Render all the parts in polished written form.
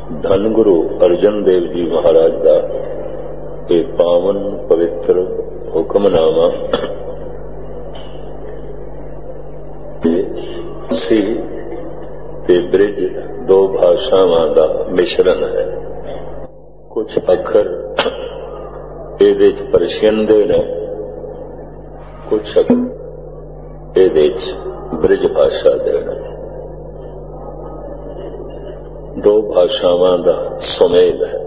ਧੰਨ ਗੁਰੂ ਅਰਜਨ ਦੇਵ ਜੀ ਮਹਾਰਾਜ ਦਾ ਇਹ ਪਾਵਨ ਪਵਿੱਤਰ ਹੁਕਮਨਾਮਾ ਸੀ ਤੇ ਬ੍ਰਿਜ ਦੋ ਭਾਸ਼ਾਵਾਂ ਦਾ ਮਿਸ਼ਰਣ ਹੈ। ਕੁਝ ਅੱਖਰ ਇਹਦੇ ਚ ਪਰਸ਼ੀਅਨ ਦੇ ਨੇ, ਕੁਝ ਅੱਖਰ ਇਹਦੇ ਚ ਬ੍ਰਿਜ ਭਾਸ਼ਾ ਦੇ ਨੇ। ਦੋ ਭਾਸ਼ਾਵਾਂ ਦਾ ਸੁਮੇਲ ਹੈ।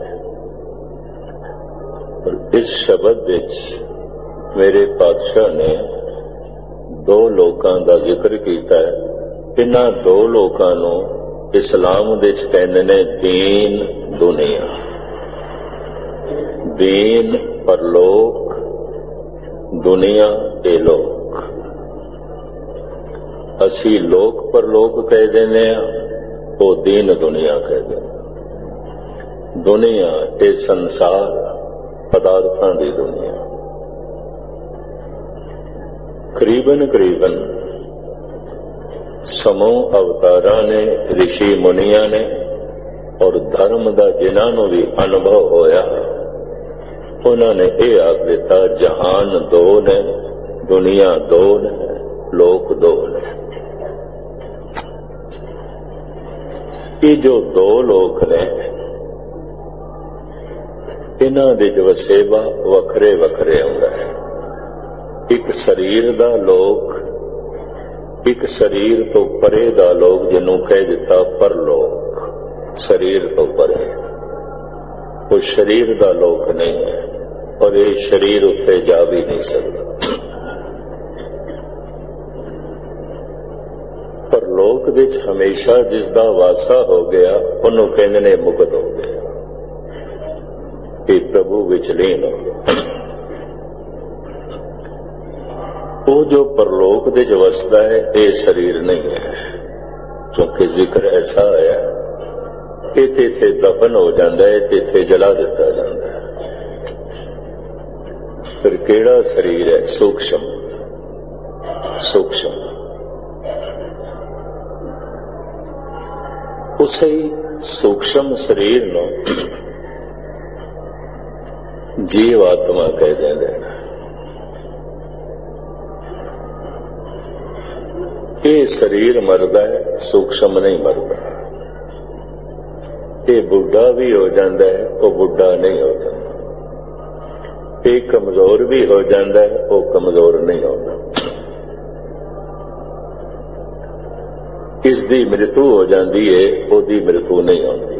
ਪਰ ਇਸ ਸ਼ਬਦ ਵਿੱਚ ਮੇਰੇ ਪਾਤਸ਼ਾਹ ਨੇ ਦੋ ਲੋਕਾਂ ਦਾ ਜ਼ਿਕਰ ਕੀਤਾ ਹੈ। ਇਹਨਾਂ ਦੋ ਲੋਕਾਂ ਨੂੰ ਇਸਲਾਮ ਵਿੱਚ ਕਹਿੰਦੇ ਨੇ ਦੀਨ ਦੁਨੀਆ। ਦੀਨ ਪਰਲੋਕ, ਦੁਨੀਆ ਇਹ ਲੋਕ। ਅਸੀਂ ਲੋਕ ਪਰਲੋਕ ਕਹਿ ਦਿੰਦੇ ਹਾਂ, ਉਹ ਦੀਨ ਦੁਨੀਆ ਕਹਿੰਦੇ ਨੇ। ਦੁਨੀਆ ਇਹ ਸੰਸਾਰ, ਪਦਾਰਥਾਂ ਦੀ ਦੁਨੀਆ। ਕਰੀਬਨ ਸਮੂਹ ਅਵਤਾਰਾਂ ਨੇ, ਰਿਸ਼ੀ ਮੁਨੀਆਂ ਨੇ ਔਰ ਧਰਮ ਦਾ ਜਿਨ੍ਹਾਂ ਨੂੰ ਵੀ ਅਨੁਭਵ ਹੋਇਆ, ਉਹਨਾਂ ਨੇ ਇਹ ਆਖ ਦਿੱਤਾ ਜਹਾਨ ਦੋ ਨੇ, ਦੁਨੀਆ ਦੋ ਨੇ, ਲੋਕ ਦੋ ਨੇ। ਇਹ ਜੋ ਦੋ ਲੋਕ ਨੇ, ਇਹਨਾਂ ਦੇ ਜੋ ਵਸੇਬਾ ਵੱਖਰੇ ਵੱਖਰੇ ਹੁੰਦਾ ਹੈ। ਇੱਕ ਸਰੀਰ ਦਾ ਲੋਕ, ਇੱਕ ਸਰੀਰ ਤੋਂ ਪਰੇ ਦਾ ਲੋਕ, ਜਿਹਨੂੰ ਕਹਿ ਦਿੱਤਾ ਪਰਲੋਕ। ਸਰੀਰ ਤੋਂ ਪਰੇ ਉਹ ਸਰੀਰ ਦਾ ਲੋਕ ਨਹੀਂ ਹੈ, ਔਰ ਇਹ ਸਰੀਰ ਉੱਤੇ ਜਾ ਵੀ ਨਹੀਂ ਸਕਦਾ। ਪਰਲੋਕ ਵਿੱਚ ਹਮੇਸ਼ਾ ਜਿਸ ਦਾ ਵਾਸਾ ਹੋ ਗਿਆ, ਉਹਨੂੰ ਕਹਿੰਦੇ ਨੇ ਮੁਕਤ ਹੋ ਗਿਆ, ਇਹ ਪ੍ਰਭੂ ਵਿੱਚ ਲੀਨ ਹੋ ਗਿਆ। ਉਹ ਜੋ ਪਰਲੋਕ ਦੇ ਵਿੱਚ ਵਸਦਾ ਹੈ, ਇਹ ਸਰੀਰ ਨਹੀਂ ਹੈ। ਕਿਉਂਕਿ ਜ਼ਿਕਰ ਐਸਾ ਹੈ, ਇੱਥੇ ਦਫਨ ਹੋ ਜਾਂਦਾ ਹੈ, ਇੱਥੇ ਜਲਾ ਦਿੱਤਾ ਜਾਂਦਾ ਹੈ। ਫਿਰ ਕਿਹੜਾ ਸਰੀਰ ਹੈ? ਸੂਖਸ਼ਮ। ਉਸੇ ਸੂਖਸ਼ਮ ਸਰੀਰ ਨੂੰ ਜੀਵ ਆਤਮਾ ਕਹਿ ਦਿੰਦੇ ਨੇ। ਇਹ ਸਰੀਰ ਮਰਦਾ ਹੈ, ਸੂਖਸ਼ਮ ਨਹੀਂ ਮਰਦਾ। ਇਹ ਬੁੱਢਾ ਵੀ ਹੋ ਜਾਂਦਾ ਹੈ, ਉਹ ਬੁੱਢਾ ਨਹੀਂ ਹੋ ਜਾਂਦਾ। ਇਹ ਕਮਜ਼ੋਰ ਵੀ ਹੋ ਜਾਂਦਾ ਹੈ, ਉਹ ਕਮਜ਼ੋਰ ਨਹੀਂ ਹੁੰਦਾ। ਇਸ ਦੀ ਮ੍ਰਿਤੂ ਹੋ ਜਾਂਦੀ ਹੈ, ਉਹਦੀ ਮ੍ਰਿਤੂ ਨਹੀਂ ਹੁੰਦੀ।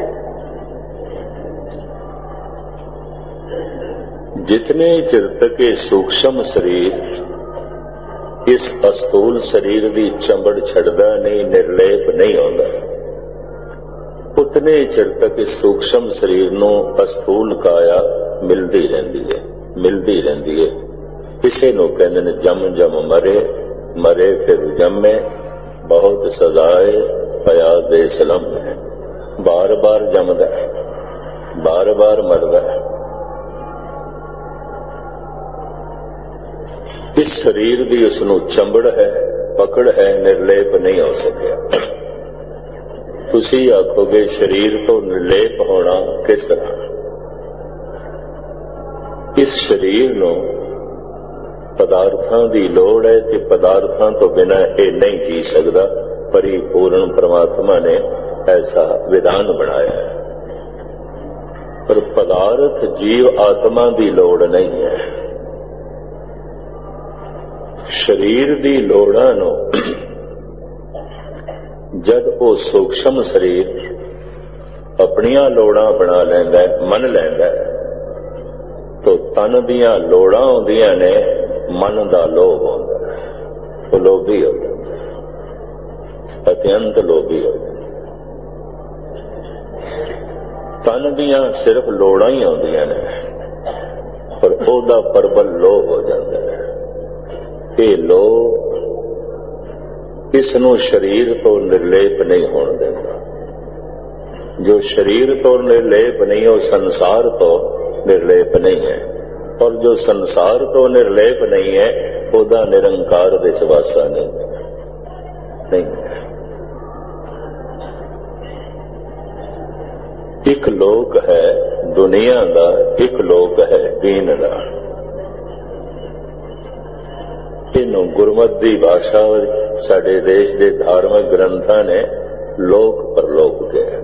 ਜਿਤਨੇ ਚਿਰ ਤੱਕ ਇਹ ਸੂਖਸ਼ਮ ਸਰੀਰ ਇਸ ਅਸਥੂਲ ਸਰੀਰ ਦੀ ਚੰਬੜ ਛੱਡਦਾ ਨਹੀਂ, ਨਿਰਲੇਪ ਨਹੀਂ ਹੁੰਦਾ, ਉਤਨੇ ਚਿਰ ਤੱਕ ਇਸ ਸੂਖਸ਼ਮ ਸਰੀਰ ਨੂੰ ਅਸਥੂਲ ਕਾਇਆ ਮਿਲਦੀ ਰਹਿੰਦੀ ਹੈ। ਕਿਸੇ ਨੂੰ ਕਹਿੰਦੇ ਨੇ ਜਮ ਮਰੇ ਫਿਰ ਜੰਮੇ, ਬਹੁਤ ਸਜ਼ਾਏ ਪਿਆ ਦੇ ਸਲਮ ਹੈ। ਬਾਰ ਜੰਮਦਾ, ਬਾਰ ਮਰਦਾ। ਇਸ ਸਰੀਰ ਦੀ ਉਸ ਨੂੰ ਚੰਬੜ ਹੈ, ਪਕੜ ਹੈ, ਨਿਰਲੇਪ ਨਹੀਂ ਹੋ ਸਕਿਆ। ਤੁਸੀਂ ਆਖੋਗੇ ਸਰੀਰ ਤੋਂ ਨਿਰਲੇਪ ਹੋਣਾ ਕਿਸ ਤਰ੍ਹਾਂ? ਇਸ ਸਰੀਰ ਨੂੰ ਪਦਾਰਥਾਂ ਦੀ ਲੋੜ ਹੈ ਤੇ ਪਦਾਰਥਾਂ ਤੋਂ ਬਿਨਾਂ ਇਹ ਨਹੀਂ ਜੀ ਸਕਦਾ। ਪਰਿਪੂਰਨ ਪਰਮਾਤਮਾ ਨੇ ਐਸਾ ਵਿਧਾਨ ਬਣਾਇਆ ਹੈ। ਪਰ ਪਦਾਰਥ ਜੀਵ ਆਤਮਾ ਦੀ ਲੋੜ ਨਹੀਂ ਹੈ। ਸਰੀਰ ਦੀ ਲੋੜਾਂ ਨੂੰ ਜਦ ਉਹ ਸੂਖਸ਼ਮ ਸਰੀਰ ਆਪਣੀਆਂ ਲੋੜਾਂ ਬਣਾ ਲੈਂਦਾ ਹੈ, ਮੰਨ ਲੈਂਦਾ ਹੈ, ਤਾਂ ਤਨ ਦੀਆਂ ਲੋੜਾਂ ਆਉਂਦੀਆਂ ਨੇ, ਮਨ ਦਾ ਲੋਭ ਹੁੰਦਾ ਹੈ। ਉਹ ਲੋਭੀ ਹੋ ਜਾਂਦਾ, ਅਤਿਅੰਤ ਲੋਭੀ ਹੋ ਜਾਂਦਾ। ਤਨ ਦੀਆਂ ਸਿਰਫ ਲੋੜਾਂ ਹੀ ਆਉਂਦੀਆਂ ਨੇ, ਪਰ ਉਹਦਾ ਪ੍ਰਬਲ ਲੋਭ ਹੋ ਜਾਂਦਾ ਹੈ। ਇਹ ਲੋਭ ਇਸ ਨੂੰ ਸਰੀਰ ਤੋਂ ਨਿਰਲੇਪ ਨਹੀਂ ਹੋਣ ਦਿੰਦਾ। ਜੋ ਸਰੀਰ ਤੋਂ ਨਿਰਲੇਪ ਨਹੀਂ, ਉਹ ਸੰਸਾਰ ਤੋਂ ਨਿਰਲੇਪ ਨਹੀਂ ਹੈ। ਔਰ ਜੋ ਸੰਸਾਰ ਤੋਂ ਨਿਰਲੇਪ ਨਹੀਂ ਹੈ, ਉਹਦਾ ਨਿਰੰਕਾਰ ਵਿੱਚ ਵਾਸਾ ਨਹੀਂ। ਇੱਕ ਲੋਕ ਹੈ ਦੁਨੀਆ ਦਾ, ਇੱਕ ਲੋਕ ਹੈ ਦੀਨ ਦਾ। ਇਹਨੂੰ ਗੁਰਮਤਿ ਦੀ ਭਾਸ਼ਾ ਸਾਡੇ ਦੇਸ਼ ਦੇ ਧਾਰਮਿਕ ਗ੍ਰੰਥਾਂ ਨੇ ਲੋਕ ਪਰਲੋਕ ਕਿਹਾ।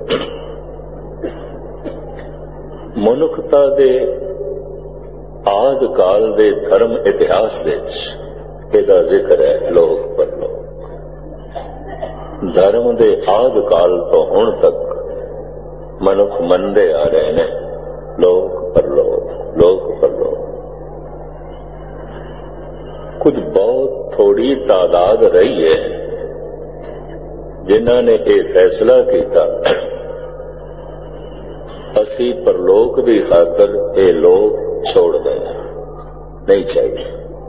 ਮਨੁੱਖਤਾ ਦੇ ਆਦਿ ਕਾਲ ਦੇ ਧਰਮ ਇਤਿਹਾਸ ਵਿੱਚ ਇਹਦਾ ਜ਼ਿਕਰ ਹੈ ਲੋਕ ਪਰਲੋਕ। ਧਰਮ ਦੇ ਆਦਿ ਕਾਲ ਤੋਂ ਹੁਣ ਤੱਕ ਮਨੁੱਖ ਮੰਨਦੇ ਆ ਰਹੇ ਨੇ ਲੋਕ ਪਰਲੋਕ, ਲੋਕ ਪਰਲੋਕ। ਕੁਝ ਬਹੁਤ ਥੋੜੀ ਤਾਦਾਦ ਰਹੀ ਹੈ ਜਿਨ੍ਹਾਂ ਨੇ ਇਹ ਫੈਸਲਾ ਕੀਤਾ ਅਸੀਂ ਪਰਲੋਕ ਦੀ ਖਾਤਰ ਇਹ ਲੋਕ ਛੋੜ ਦੇਣਾ ਨਹੀਂ ਚਾਹੀਦਾ,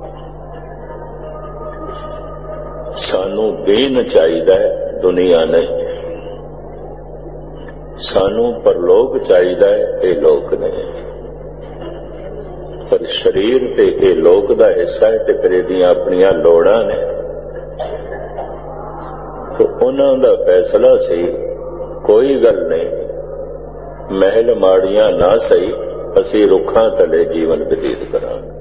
ਸਾਨੂੰ ਦੀਨ ਚਾਹੀਦਾ ਹੈ, ਦੁਨੀਆ ਨਹੀਂ। ਸਾਨੂੰ ਪਰਲੋਕ ਚਾਹੀਦਾ ਹੈ, ਇਹ ਲੋਕ ਨਹੀਂ। ਪਰ ਸਰੀਰ ਤੇ ਇਹ ਲੋਕ ਦਾ ਹਿੱਸਾ ਹੈ ਤੇ ਫਿਰ ਇਹਦੀਆਂ ਆਪਣੀਆਂ ਲੋੜਾਂ ਨੇ। ਤਾਂ ਉਹਨਾਂ ਦਾ ਫੈਸਲਾ ਸੀ ਕੋਈ ਗੱਲ ਨਹੀਂ, ਮਹਿਲ ਮਾੜੀਆਂ ਨਾ ਸਹੀ, ਅਸੀਂ ਰੁੱਖਾਂ ਥੱਲੇ ਜੀਵਨ ਬਤੀਤ ਕਰਾਂਗੇ।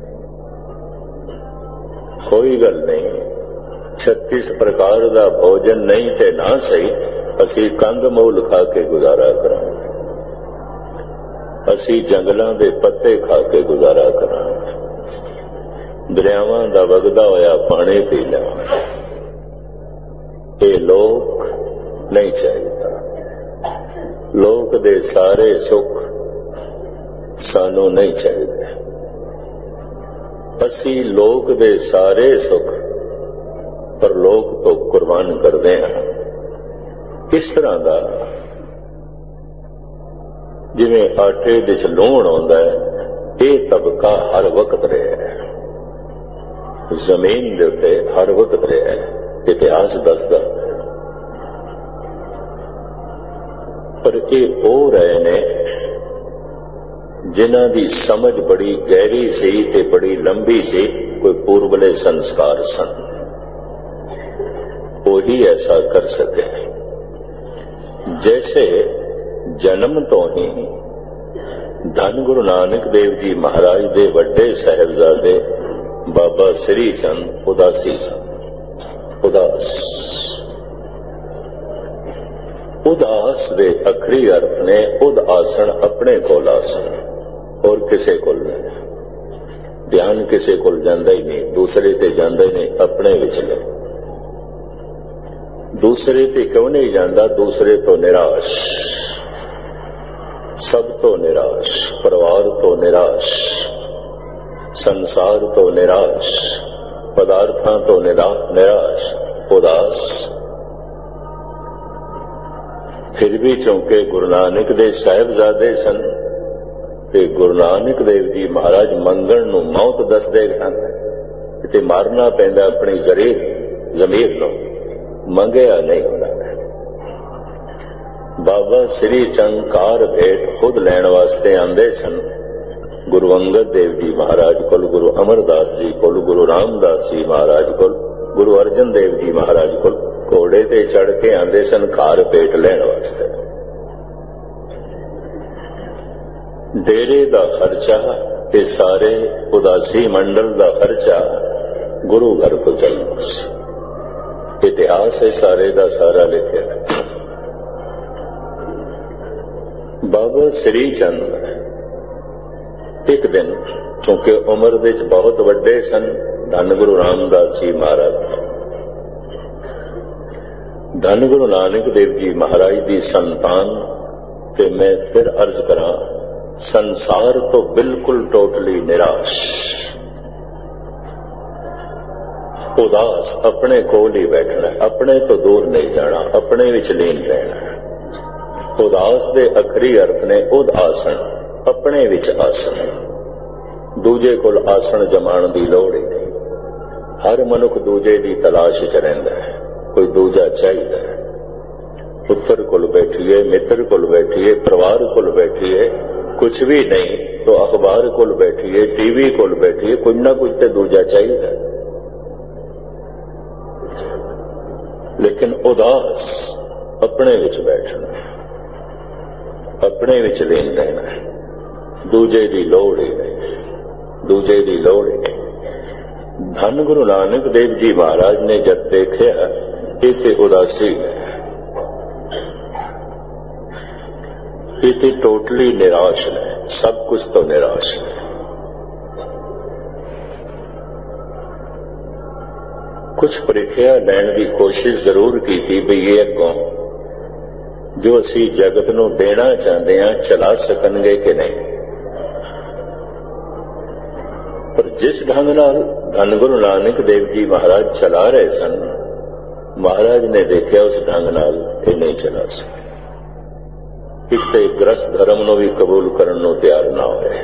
ਕੋਈ ਗੱਲ ਨਹੀਂ, 36 ਪ੍ਰਕਾਰ ਦਾ ਭੋਜਨ ਨਹੀਂ ਤੇ ਨਾ ਸਹੀ, ਅਸੀਂ ਕੰਦ ਮੂਲ ਖਾ ਕੇ ਗੁਜ਼ਾਰਾ ਕਰਾਂਗੇ, ਅਸੀਂ ਜੰਗਲਾਂ ਦੇ ਪੱਤੇ ਖਾ ਕੇ ਗੁਜ਼ਾਰਾ ਕਰਾਂਗੇ, ਦਰਿਆਵਾਂ ਦਾ ਵਗਦਾ ਹੋਇਆ ਪਾਣੀ ਪੀ ਲਵਾਂਗੇ। ਇਹ ਲੋਕ ਨਹੀਂ ਚਾਹੀਦਾ। ਲੋਕ ਦੇ ਸਾਰੇ ਸੁੱਖ ਸਾਨੂੰ ਨਹੀਂ ਚਾਹੀਦੇ। ਅਸੀਂ ਲੋਕ ਦੇ ਸਾਰੇ ਸੁੱਖ ਪਰਲੋਕ ਤੋਂ ਕੁਰਬਾਨ ਕਰਦੇ ਹਾਂ। ਇਸ ਤਰ੍ਹਾਂ ਦਾ ਜਿਵੇਂ ਆਟੇ ਵਿੱਚ ਲੂਣ ਆਉਂਦਾ ਹੈ, ਇਹ ਤਬਕਾ ਹਰ ਵਕਤ ਰਿਹਾ ਹੈ, ਜ਼ਮੀਨ ਦੇ ਉੱਤੇ ਹਰ ਵਕਤ ਰਿਹਾ ਹੈ, ਇਤਿਹਾਸ ਦੱਸਦਾ। ਪਰ ਇਹ ਹੋ ਰਹੇ ਨੇ ਜਿਨ੍ਹਾਂ ਦੀ ਸਮਝ ਬੜੀ ਗਹਿਰੀ ਸੀ ਤੇ ਬੜੀ ਲੰਬੀ ਸੀ, ਕੋਈ ਪੂਰਬਲੇ ਸੰਸਕਾਰ ਸਨ, ਉਹੀ ਐਸਾ ਕਰ ਸਕੇ। ਜੈਸੇ ਜਨਮ ਤੋਂ ਹੀ ਧੰਨ ਗੁਰੂ ਨਾਨਕ ਦੇਵ ਜੀ ਮਹਾਰਾਜ ਦੇ ਵੱਡੇ ਸਾਹਿਬਜ਼ਾਦੇ ਬਾਬਾ ਸ੍ਰੀ ਚੰਦ ਉਦਾਸੀ ਸਨ। ਉਦਾਸ ਦੇ ਅਖਰੀ ਅਰਥ ਨੇ ਉਦ ਆਸਣ, ਆਪਣੇ ਕੋਲ ਆਸਣ, ਹੋਰ ਕਿਸੇ ਕੋਲ ਨਹੀਂ। ਧਿਆਨ ਕਿਸੇ ਕੋਲ ਜਾਂਦਾ ਹੀ ਨਹੀਂ, ਦੂਸਰੇ ਤੇ ਜਾਂਦਾ ਹੀ ਨਹੀਂ, ਆਪਣੇ ਵਿੱਚ ਲੈ। ਦੂਸਰੇ ਤੇ ਕਿਉਂ ਨਹੀਂ ਜਾਂਦਾ? ਦੂਸਰੇ ਤੋਂ ਨਿਰਾਸ਼, ਸਭ ਤੋਂ ਨਿਰਾਸ਼, ਪਰਿਵਾਰ ਤੋਂ ਨਿਰਾਸ਼, ਸੰਸਾਰ ਤੋਂ ਨਿਰਾਸ਼, ਪਦਾਰਥਾਂ ਤੋਂ ਨਿਰਾਸ਼, ਉਦਾਸ। ਫਿਰ ਵੀ ਚੌਂਕੇ ਗੁਰੂ ਨਾਨਕ ਦੇ ਸਾਹਿਬਜ਼ਾਦੇ ਸਨ ਤੇ ਗੁਰੂ ਨਾਨਕ ਦੇਵ ਜੀ ਮਹਾਰਾਜ ਮੰਗਣ ਨੂੰ ਮੌਤ ਦੱਸਦੇ ਹਨ ਤੇ ਮਾਰਨਾ ਪੈਂਦਾ ਆਪਣੀ ਜ਼ਮੀਰ ਨੂੰ, ਮੰਗਿਆ ਨਹੀਂ ਹੁੰਦਾ। ਬਾਬਾ ਸ੍ਰੀ ਚੰਦ ਕਾਰ ਭੇਟ ਖੁਦ ਲੈਣ ਵਾਸਤੇ ਆਉਂਦੇ ਸਨ ਗੁਰੂ ਅੰਗਦ ਦੇਵ ਜੀ ਮਹਾਰਾਜ ਕੋਲ, ਗੁਰੂ ਅਮਰਦਾਸ ਜੀ ਕੋਲ, ਗੁਰੂ ਰਾਮਦਾਸ ਜੀ ਮਹਾਰਾਜ ਕੋਲ, ਗੁਰੂ ਅਰਜਨ ਦੇਵ ਜੀ ਮਹਾਰਾਜ ਕੋਲ। ਘੋੜੇ ਤੇ ਚੜ ਕੇ ਆਉਂਦੇ ਸਨ ਕਾਰ ਭੇਟ ਲੈਣ ਵਾਸਤੇ। ਡੇਰੇ ਦਾ ਖਰਚਾ ਤੇ ਸਾਰੇ ਉਦਾਸੀ ਮੰਡਲ ਦਾ ਖਰਚਾ ਗੁਰੂ ਘਰ ਤੋਂ ਚੱਲਦਾ ਸੀ। ਇਤਿਹਾਸ ਹੈ ਸਾਰੇ ਦਾ ਸਾਰਾ ਲਿਖਿਆ। ਬਾਬਾ ਸ੍ਰੀ ਚੰਦ ਇੱਕ ਦਿਨ, ਕਿਉਂਕਿ ਉਮਰ ਵਿੱਚ ਬਹੁਤ ਵੱਡੇ ਸਨ, ਧੰਨ ਗੁਰੂ ਰਾਮਦਾਸ ਜੀ ਮਹਾਰਾਜ, ਧੰਨ ਗੁਰੂ ਨਾਨਕ ਦੇਵ ਜੀ ਮਹਾਰਾਜ ਦੀ ਸੰਤਾਨ, ਤੇ ਮੈਂ ਫਿਰ ਅਰਜ਼ ਕਰਾਂ ਸੰਸਾਰ ਤੋਂ ਬਿਲਕੁਲ ਟੋਟਲੀ ਨਿਰਾਸ਼, ਉਦਾਸ, ਆਪਣੇ ਕੋਲ ਹੀ ਬੈਠਣਾ, ਆਪਣੇ ਤੋਂ ਦੂਰ ਨਹੀਂ ਜਾਣਾ, ਆਪਣੇ ਵਿੱਚ ਲੀਨ ਰਹਿਣਾ। ਉਦਾਸ ਦੇ ਅਖਰੀ ਅਰਥ ਨੇ ਉਦ ਆਸਣ, ਆਪਣੇ ਵਿੱਚ ਆਸਣ। ਦੂਜੇ ਕੋਲ ਆਸਣ ਜਮਾਉਣ ਦੀ ਲੋੜ ਹੀ ਨਹੀਂ। ਹਰ ਮਨੁੱਖ ਦੂਜੇ ਦੀ ਤਲਾਸ਼ ਵਿੱਚ ਰਹਿੰਦਾ ਹੈ, ਕੋਈ ਦੂਜਾ ਚਾਹੀਦਾ ਹੈ। ਪੁੱਤਰ ਕੋਲ ਬੈਠੀਏ, ਮਿੱਤਰ ਕੋਲ ਬੈਠੀਏ, ਪਰਿਵਾਰ ਕੋਲ ਬੈਠੀਏ, ਕੁਝ ਵੀ ਨਹੀਂ ਤਾਂ ਅਖਬਾਰ ਕੋਲ ਬੈਠੀਏ, ਟੀਵੀ ਕੋਲ ਬੈਠੀਏ, ਕੁਝ ਨਾ ਕੁਝ ਤੇ ਦੂਜਾ ਚਾਹੀਦਾ। ਲੇਕਿਨ ਉਦਾਸ, ਆਪਣੇ ਵਿੱਚ ਬੈਠਣਾ, ਆਪਣੇ ਵਿੱਚ ਲੀਨ ਰਹਿਣਾ, ਦੂਜੇ ਦੀ ਲੋੜ ਹੀ ਨਹੀਂ, ਦੂਜੇ ਦੀ ਲੋੜ ਹੀ ਨਹੀਂ। ਧੰਨ ਗੁਰੂ ਨਾਨਕ ਦੇਵ ਜੀ ਮਹਾਰਾਜ ਨੇ ਜਦ ਦੇਖਿਆ ਇਹ ਤੇ ਉਦਾਸੀ ਹੈ, ਇਹ ਤੇ ਟੋਟਲੀ ਨਿਰਾਸ਼ ਹੈ, ਸਭ ਕੁਝ ਤੋਂ ਨਿਰਾਸ਼ ਹੈ। ਕੁਛ ਪ੍ਰੀਖਿਆ ਲੈਣ ਦੀ ਕੋਸ਼ਿਸ਼ ਜ਼ਰੂਰ ਕੀਤੀ ਵੀ ਇਹ ਅੱਗੋਂ ਜੋ ਅਸੀਂ ਜਗਤ ਨੂੰ ਦੇਣਾ ਚਾਹੁੰਦੇ ਹਾਂ ਚਲਾ ਸਕਣਗੇ ਕਿ ਨਹੀਂ। ਪਰ ਜਿਸ ਢੰਗ ਨਾਲ ਧੰਨ ਗੁਰੂ ਨਾਨਕ ਦੇਵ ਜੀ ਮਹਾਰਾਜ ਚਲਾ ਰਹੇ ਸਨ, ਮਹਾਰਾਜ ਨੇ ਦੇਖਿਆ ਉਸ ਢੰਗ ਨਾਲ ਇਹ ਨਹੀਂ ਚਲਾ ਸਕੇ। ਇੱਕ ਤੇ ਗ੍ਰਸਥ ਧਰਮ ਨੂੰ ਵੀ ਕਬੂਲ ਕਰਨ ਨੂੰ ਤਿਆਰ ਨਾ ਹੋਏ,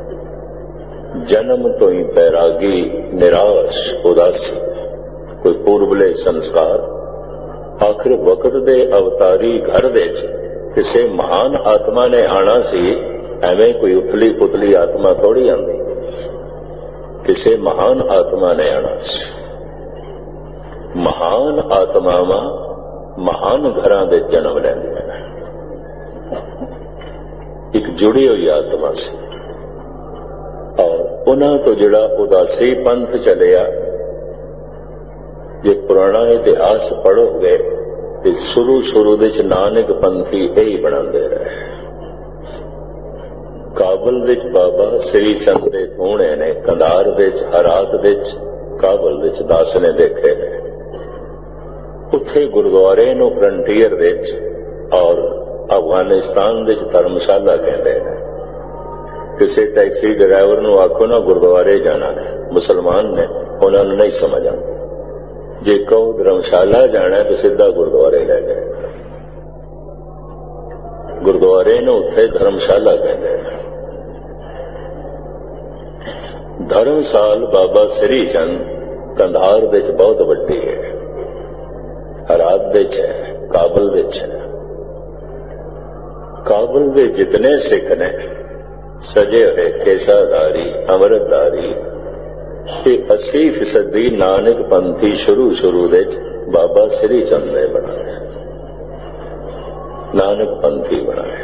ਜਨਮ ਤੋਂ ਹੀ ਬੈਰਾਗੀ, ਨਿਰਾਸ਼, ਉਦਾਸੀ, ਕੋਈ ਪੂਰਬਲੇ ਸੰਸਕਾਰ। ਆਖਿਰ ਵਕਤ ਦੇ ਅਵਤਾਰੀ ਘਰ ਦੇ ਵਿੱਚ ਕਿਸੇ ਮਹਾਨ ਆਤਮਾ ਨੇ ਆਣਾ ਸੀ, ਐਵੇਂ ਕੋਈ ਉਥਲੀ ਪੁਤਲੀ ਆਤਮਾ ਥੋੜੀ ਆਉਂਦੀ, ਕਿਸੇ ਮਹਾਨ ਆਤਮਾ ਨੇ ਆਣਾ ਸੀ। ਮਹਾਨ ਆਤਮਾਵਾਂ ਮਹਾਨ ਘਰਾਂ ਦੇ ਜਨਮ ਲੈਂਦੀਆਂ ਨੇ। ਇੱਕ ਜੁੜੀ ਹੋਈ ਆਤਮਾ ਸੀ ਔਰ ਉਹਨਾਂ ਤੋਂ ਜਿਹੜਾ ਉਦਾਸੀ ਪੰਥ ਚੱਲਿਆ, ਜੇ ਪੁਰਾਣਾ ਇਤਿਹਾਸ ਪੜ੍ਹੋਗੇ ਤੇ ਸ਼ੁਰੂ ਦੇ ਚ ਨਾਨਕ ਪੰਥੀ ਇਹੀ ਬਣਾਉਂਦੇ ਰਹੇ। ਕਾਬਲ ਵਿੱਚ ਬਾਬਾ ਸ੍ਰੀ ਚੰਦ ਦੇ ਟੂਣੇ ਨੇ, ਕੰਧਾਰ ਵਿੱਚ, ਹਰਾਤ ਵਿੱਚ, ਕਾਬਲ ਵਿੱਚ ਦਾਸ ਨੇ ਦੇਖੇ ਨੇ। ਉੱਥੇ ਗੁਰਦੁਆਰੇ ਨੂੰ ਫਰੰਟੀਅਰ ਵਿੱਚ ਔਰ ਅਫਗਾਨਿਸਤਾਨ ਵਿੱਚ ਧਰਮਸ਼ਾਲਾ ਕਹਿੰਦੇ ਨੇ। ਕਿਸੇ ਟੈਕਸੀ ਡਰਾਈਵਰ ਨੂੰ ਆਖੋ ਨਾ ਗੁਰਦੁਆਰੇ ਜਾਣਾ ਹੈ, ਮੁਸਲਮਾਨ ਨੇ, ਉਹਨਾਂ ਨੂੰ ਨਹੀਂ ਸਮਝ ਆਉਂਦਾ। ਜੇ ਕਹੋ ਧਰਮਸ਼ਾਲਾ ਜਾਣਾ ਤਾਂ ਸਿੱਧਾ ਗੁਰਦੁਆਰੇ ਲੈ ਗਏ। ਗੁਰਦੁਆਰੇ ਨੂੰ ਉੱਥੇ ਧਰਮਸ਼ਾਲਾ ਕਹਿੰਦੇ ਨੇ। ਧਰਮਸਾਲ ਬਾਬਾ ਸ੍ਰੀ ਚੰਦ ਕੰਧਾਰ ਵਿੱਚ ਬਹੁਤ ਵੱਡੀ ਹੈ, ਹਰਾਤ ਵਿੱਚ ਹੈ, ਕਾਬਲ ਵਿੱਚ ਹੈ। ਕਾਬਲ ਦੇ ਜਿਤਨੇ ਸਿੱਖ ਨੇ ਸਜੇ ਹੋਏ, ਕੇਸਾਧਾਰੀ, ਅੰਮ੍ਰਿਤਧਾਰੀ, ਤੇ 80% ਨਾਨਕ ਪੰਥੀ ਸ਼ੁਰੂ ਦੇ ਬਾਬਾ ਸ੍ਰੀ ਚੰਦ ਨੇ ਬਣਾਏ, ਨਾਨਕ ਪੰਥੀ ਬਣਾਏ।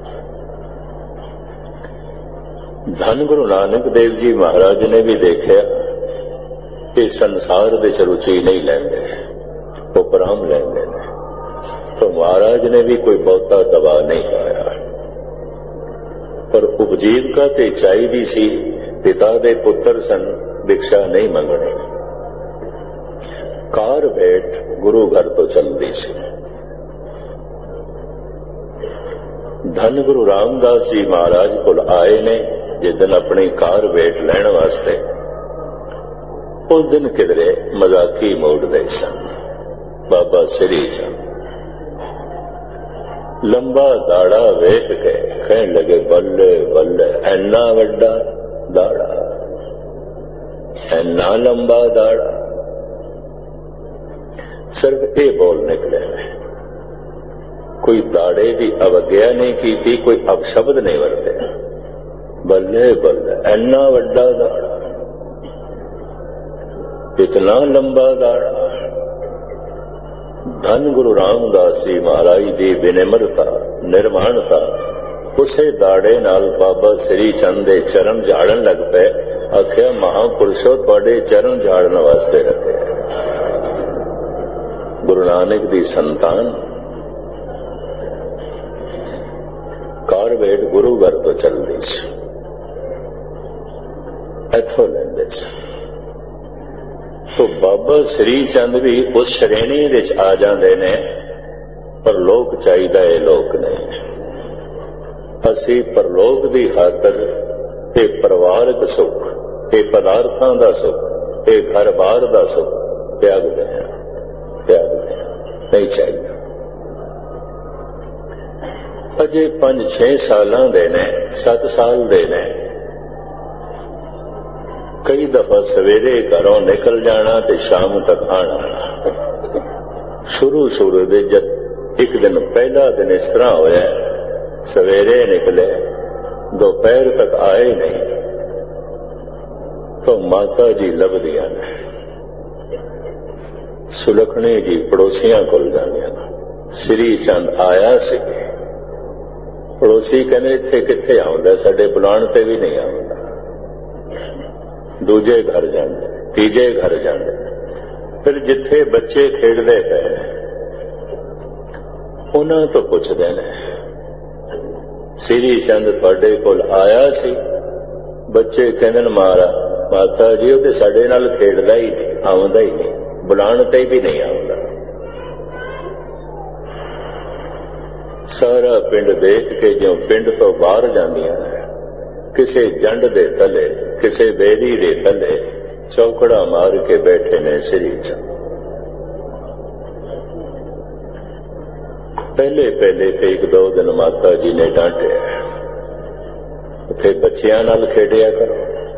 ਧੰਨ ਗੁਰੂ ਨਾਨਕ ਦੇਵ ਜੀ ਮਹਾਰਾਜ ਨੇ ਵੀ ਦੇਖਿਆ ਕਿ ਸੰਸਾਰ ਦੇ ਰੁਚੀ ਨਹੀਂ ਲੈਂਦੇ, ਉਪਰਾਮ ਲੈਂਦੇ ਨੇ, ਤਾਂ ਮਹਾਰਾਜ ਨੇ ਵੀ ਕੋਈ ਬਹੁਤਾ ਦਬਾਅ ਨਹੀਂ ਪਾਇਆ। ਪਰ ਉਪਜੀਵਕਾ ਤੇ ਚਾਹੀਦੀ ਸੀ, ਪਿਤਾ ਦੇ ਪੁੱਤਰ ਸਨ, ਭਿਕਸ਼ਾ ਨਹੀਂ ਮੰਗਣੀ। ਕਾਰ ਭੇਟ ਗੁਰੂ ਘਰ ਤੋਂ ਚੱਲਦੀ ਸੀ। ਧੰਨ ਗੁਰੂ ਰਾਮਦਾਸ ਜੀ ਮਹਾਰਾਜ ਕੋਲ ਆਏ ਨੇ ਜਿਸ ਦਿਨ ਆਪਣੀ ਕਾਰ ਭੇਟ ਲੈਣ ਵਾਸਤੇ। ਉਸ ਦਿਨ ਕਿਧਰੇ ਮਜ਼ਾਕੀ ਮੂਡ ਦੇ ਸਨ। ਬਾਬਾ ਸ੍ਰੀ ਚੰਦ ਲੰਬਾ ਦਾੜਾ ਵੇਖ ਕੇ ਕਹਿਣ ਲੱਗੇ, ਬੱਲੇ ਬੱਲੇ, ਐਨਾ ਵੱਡਾ ਦਾੜਾ, ਐਨਾ ਲੰਬਾ ਦਾੜਾ। ਸਿਰਫ ਇਹ ਬੋਲ ਨਿਕਲੇ ਨੇ, ਕੋਈ ਦਾੜੇ ਦੀ ਅਵਗਿਆ ਨਹੀਂ ਕੀਤੀ, ਕੋਈ ਅਪਸ਼ਬਦ ਨਹੀਂ ਵਰਤੇ। ਬੱਲੇ ਬੱਲੇ, ਐਨਾ ਵੱਡਾ ਦਾੜਾ, ਇਤਨਾ ਲੰਬਾ ਦਾੜਾ। ਧੰਨ ਗੁਰੂ ਰਾਮਦਾਸ ਜੀ ਮਹਾਰਾਜ ਦੀ ਬੇਨਿਮਰਤਾ, ਨਿਰਮਾਣਤਾ, ਉਸੇ ਦਾੜੇ ਨਾਲ ਬਾਬਾ ਸ੍ਰੀ ਚੰਦ ਦੇ ਚਰਨ ਝਾੜਨ ਲੱਗ ਪਏ। ਆਖਿਆ, ਮਹਾਂਪੁਰਸ਼ੋ ਤੁਹਾਡੇ ਚਰਨ ਝਾੜਨ ਵਾਸਤੇ ਰੱਖੇ। ਗੁਰੂ ਨਾਨਕ ਦੀ ਸੰਤਾਨ ਕਾਰ ਭੇਟ ਗੁਰੂ ਘਰ ਤੋਂ ਚੱਲਦੀ ਸੀ, ਇੱਥੋਂ ਲੈਂਦੇ ਸੀ। तो बाबा श्री चंद भी उस श्रेणी विच आ जाते ने, पर लोक चाहिदा है, लोक नहीं। असी परलोक की खातर ये परिवारक सुख, ये पदार्थां दा सुख, ये घर बार दा सुख त्यागदे हैं, नहीं चाहिए। अजे 5-6 सालां दे ने, 7 साल दे ने। कई दफा सवेरे घरों निकल जाना ते शाम तक आना। शुरू दे जब एक दिन पहला दिन इस तरह होया, सवेरे निकले, दोपहर तक आए नहीं, तो माता जी लभदियां ने, सुलखणी जी पड़ोसियां कोल जांदियां। श्री चंद आया सी, पड़ोसी कहते इत्थे कित्थे आउंदा, साडे बुलाण ते भी नहीं आउंदा। दूजे घर जांदे, तीजे घर जांदे। फिर जिथे बच्चे खेडदे पए उन्हां तो पुछदे ने, श्री चंद तुहाडे कोल आया सी? बच्चे कहंदे माता जी वो ते साडे नाल खेडदा ही नहीं, आउंदा ही नहीं, बुलाण ते भी नहीं आउंदा। सारा पिंड देख के जो पिंड तो बाहर जांदियां ने, किसे जंड दे थले, किसे बेरी दे थले चौकड़ा मार के बैठे ने श्री चंद। पहले पहले ते एक दो दिन माता जी ने डांटे, उथे बच्चियां नाल खेडिया करो,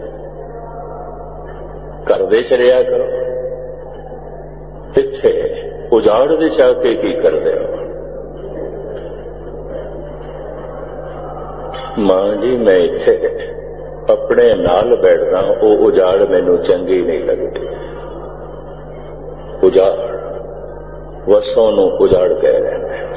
घर दे च रिहा करो, इत्थे उजाड़ दे च आके की करदे हो? मां जी मैं इत्थे अपने नाल बैठदा, वो उजाड़ मैनू चंगी नहीं लगती। उजाड़ वसों नू उजाड़ कह रहे हैं।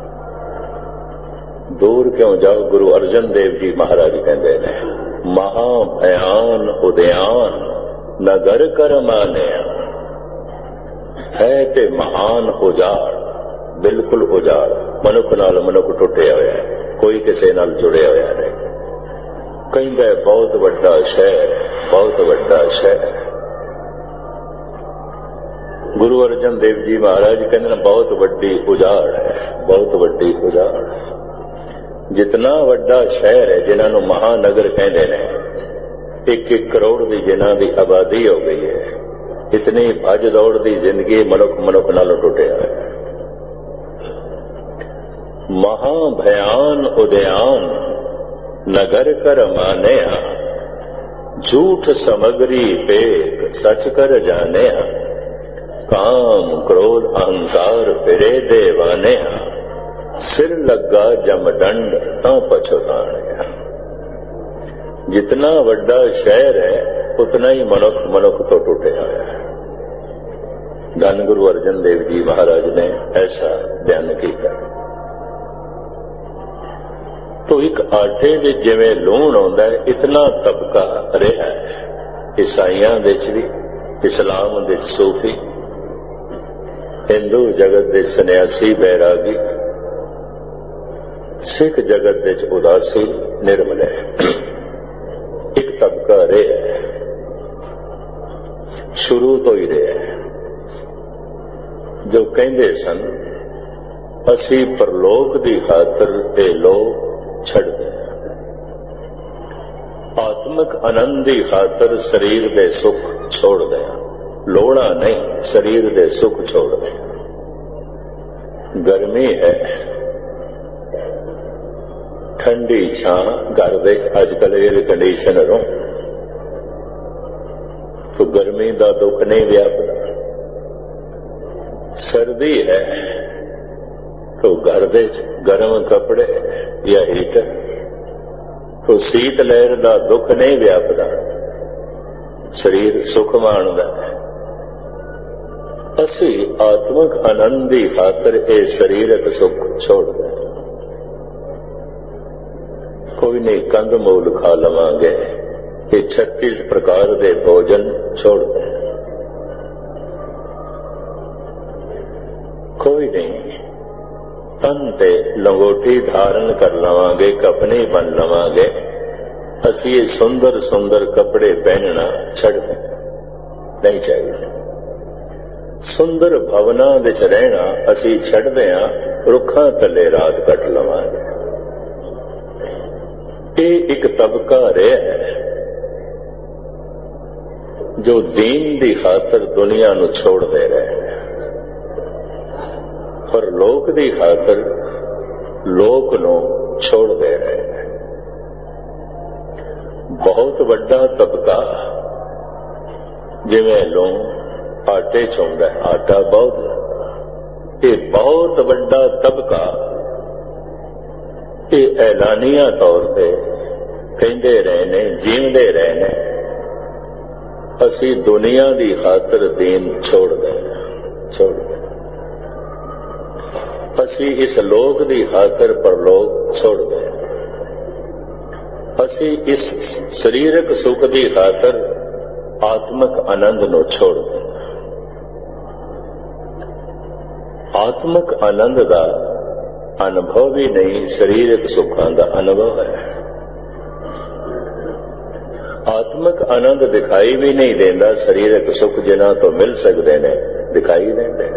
दूर क्यों जाओ? गुरु अर्जन देव जी महाराज कहते हैं, महाभयान उद्यान नगर कर मानिया, है ते महान उजाड़, बिल्कुल उजाड़। मनुख नाल मनुख टुटिया होया है, कोई किसी नाल जुड़िया होया नहीं। कहंदा बहुत वड्डा शहर, बहुत वड्डा शहर। गुरु अर्जन देव जी महाराज कहते हैं बहुत वड्डी उजाड़ है, बहुत वड्डी उजाड़। जितना वड्डा शहर है जिन्होंने महानगर कहते हैं, 1-1 करोड़ की जिन्हों की आबादी हो गई है, इतनी भज दौड़ की जिंदगी मनुख मनुख नालों टुटिया है। महाभयान उद्यान नगर कर मानिया, झूठ समगरी पेक सच कर जानिया, काम क्रोध अहंकार फिरे देवानिया, सिर लगा जमदंड तां पछताणिया। जितना वड्डा शहर है उतना ही मनुख मनुख तो टूटिया है। धन गुरु अर्जन देव जी महाराज ने ऐसा बयान किया। तो एक आटे दे जिवें लूण आउंदा है, इतना तबका रहा है ईसाइयां दे च भी, इस्लाम दे सूफी, हिंदू जगत दे सन्यासी बैरागी, सिख जगत दे च उदासी निर्मल है। एक तबका रहा है, शुरू तो ही रहा है, जो कहंदे सन असी परलोक दी खातर ते लोग छड़ दे, आत्मिक आनंद की खातर शरीर दे सुख छोड़ दे, लोड़ा नहीं शरीर दे सुख छोड़ दे। गर्मी है, ठंडी छां घर दे अजकल एयर कंडीशनर हो तो गर्मी का दुख नहीं व्यापदा। सर्दी है तो घर दे गर्म कपड़े या हीटर, तो शीत लहर का दुख नहीं व्यापदा, शरीर सुख माणदा है। असी आत्मिक आनंद की खातर ये शरीरक सुख छोड़ दें। कोई नहीं कंद मूल खा लवांगे, ये 36 प्रकार के भोजन छोड़ दें। कोई नहीं तन ते लंगोटी धारण कर लवांगे, कपड़े बन लवांगे, असी ये सुंदर सुंदर कपड़े पहनना छड़ दें, नहीं चाहिए। सुंदर भवना विच रहना असी छड़दे हां, रुखां थले रात कट लवांगे। ये एक तबका रहा है जो दीन दी खातर दुनिया नू छोड़ दे रहे हैं, पर लोक दी खातर लोक नू छोड़ दे रहे हैं। बहुत वड्डा तबका जिवें लोग आटे चौंदा है, आटा बहुत, ये बहुत वड्डा तबका ये ऐलानिया तौर पे कहते रहे ने, जीवते रहे ने, असी दुनिया की खातर दीन छोड़ गए, छोड़ गए। असी इस लोक की खातर परलोक छोड़ गए। ਅਸੀਂ ਇਸ ਸਰੀਰਕ ਸੁਖ ਦੀ ਖਾਤਰ ਆਤਮਿਕ ਆਨੰਦ ਨੂੰ ਛੋੜ ਦਿੰਦੇ। ਆਤਮਿਕ ਆਨੰਦ ਦਾ ਅਨੁਭਵ ਹੀ ਨਹੀਂ, ਸਰੀਰਕ ਸੁੱਖਾਂ ਦਾ ਅਨੁਭਵ ਹੈ। ਆਤਮਿਕ ਆਨੰਦ ਦਿਖਾਈ ਵੀ ਨਹੀਂ ਦਿੰਦਾ, ਸਰੀਰਕ ਸੁੱਖ ਜਿਨ੍ਹਾਂ ਤੋਂ ਮਿਲ ਸਕਦੇ ਨੇ ਦਿਖਾਈ ਦਿੰਦੇ।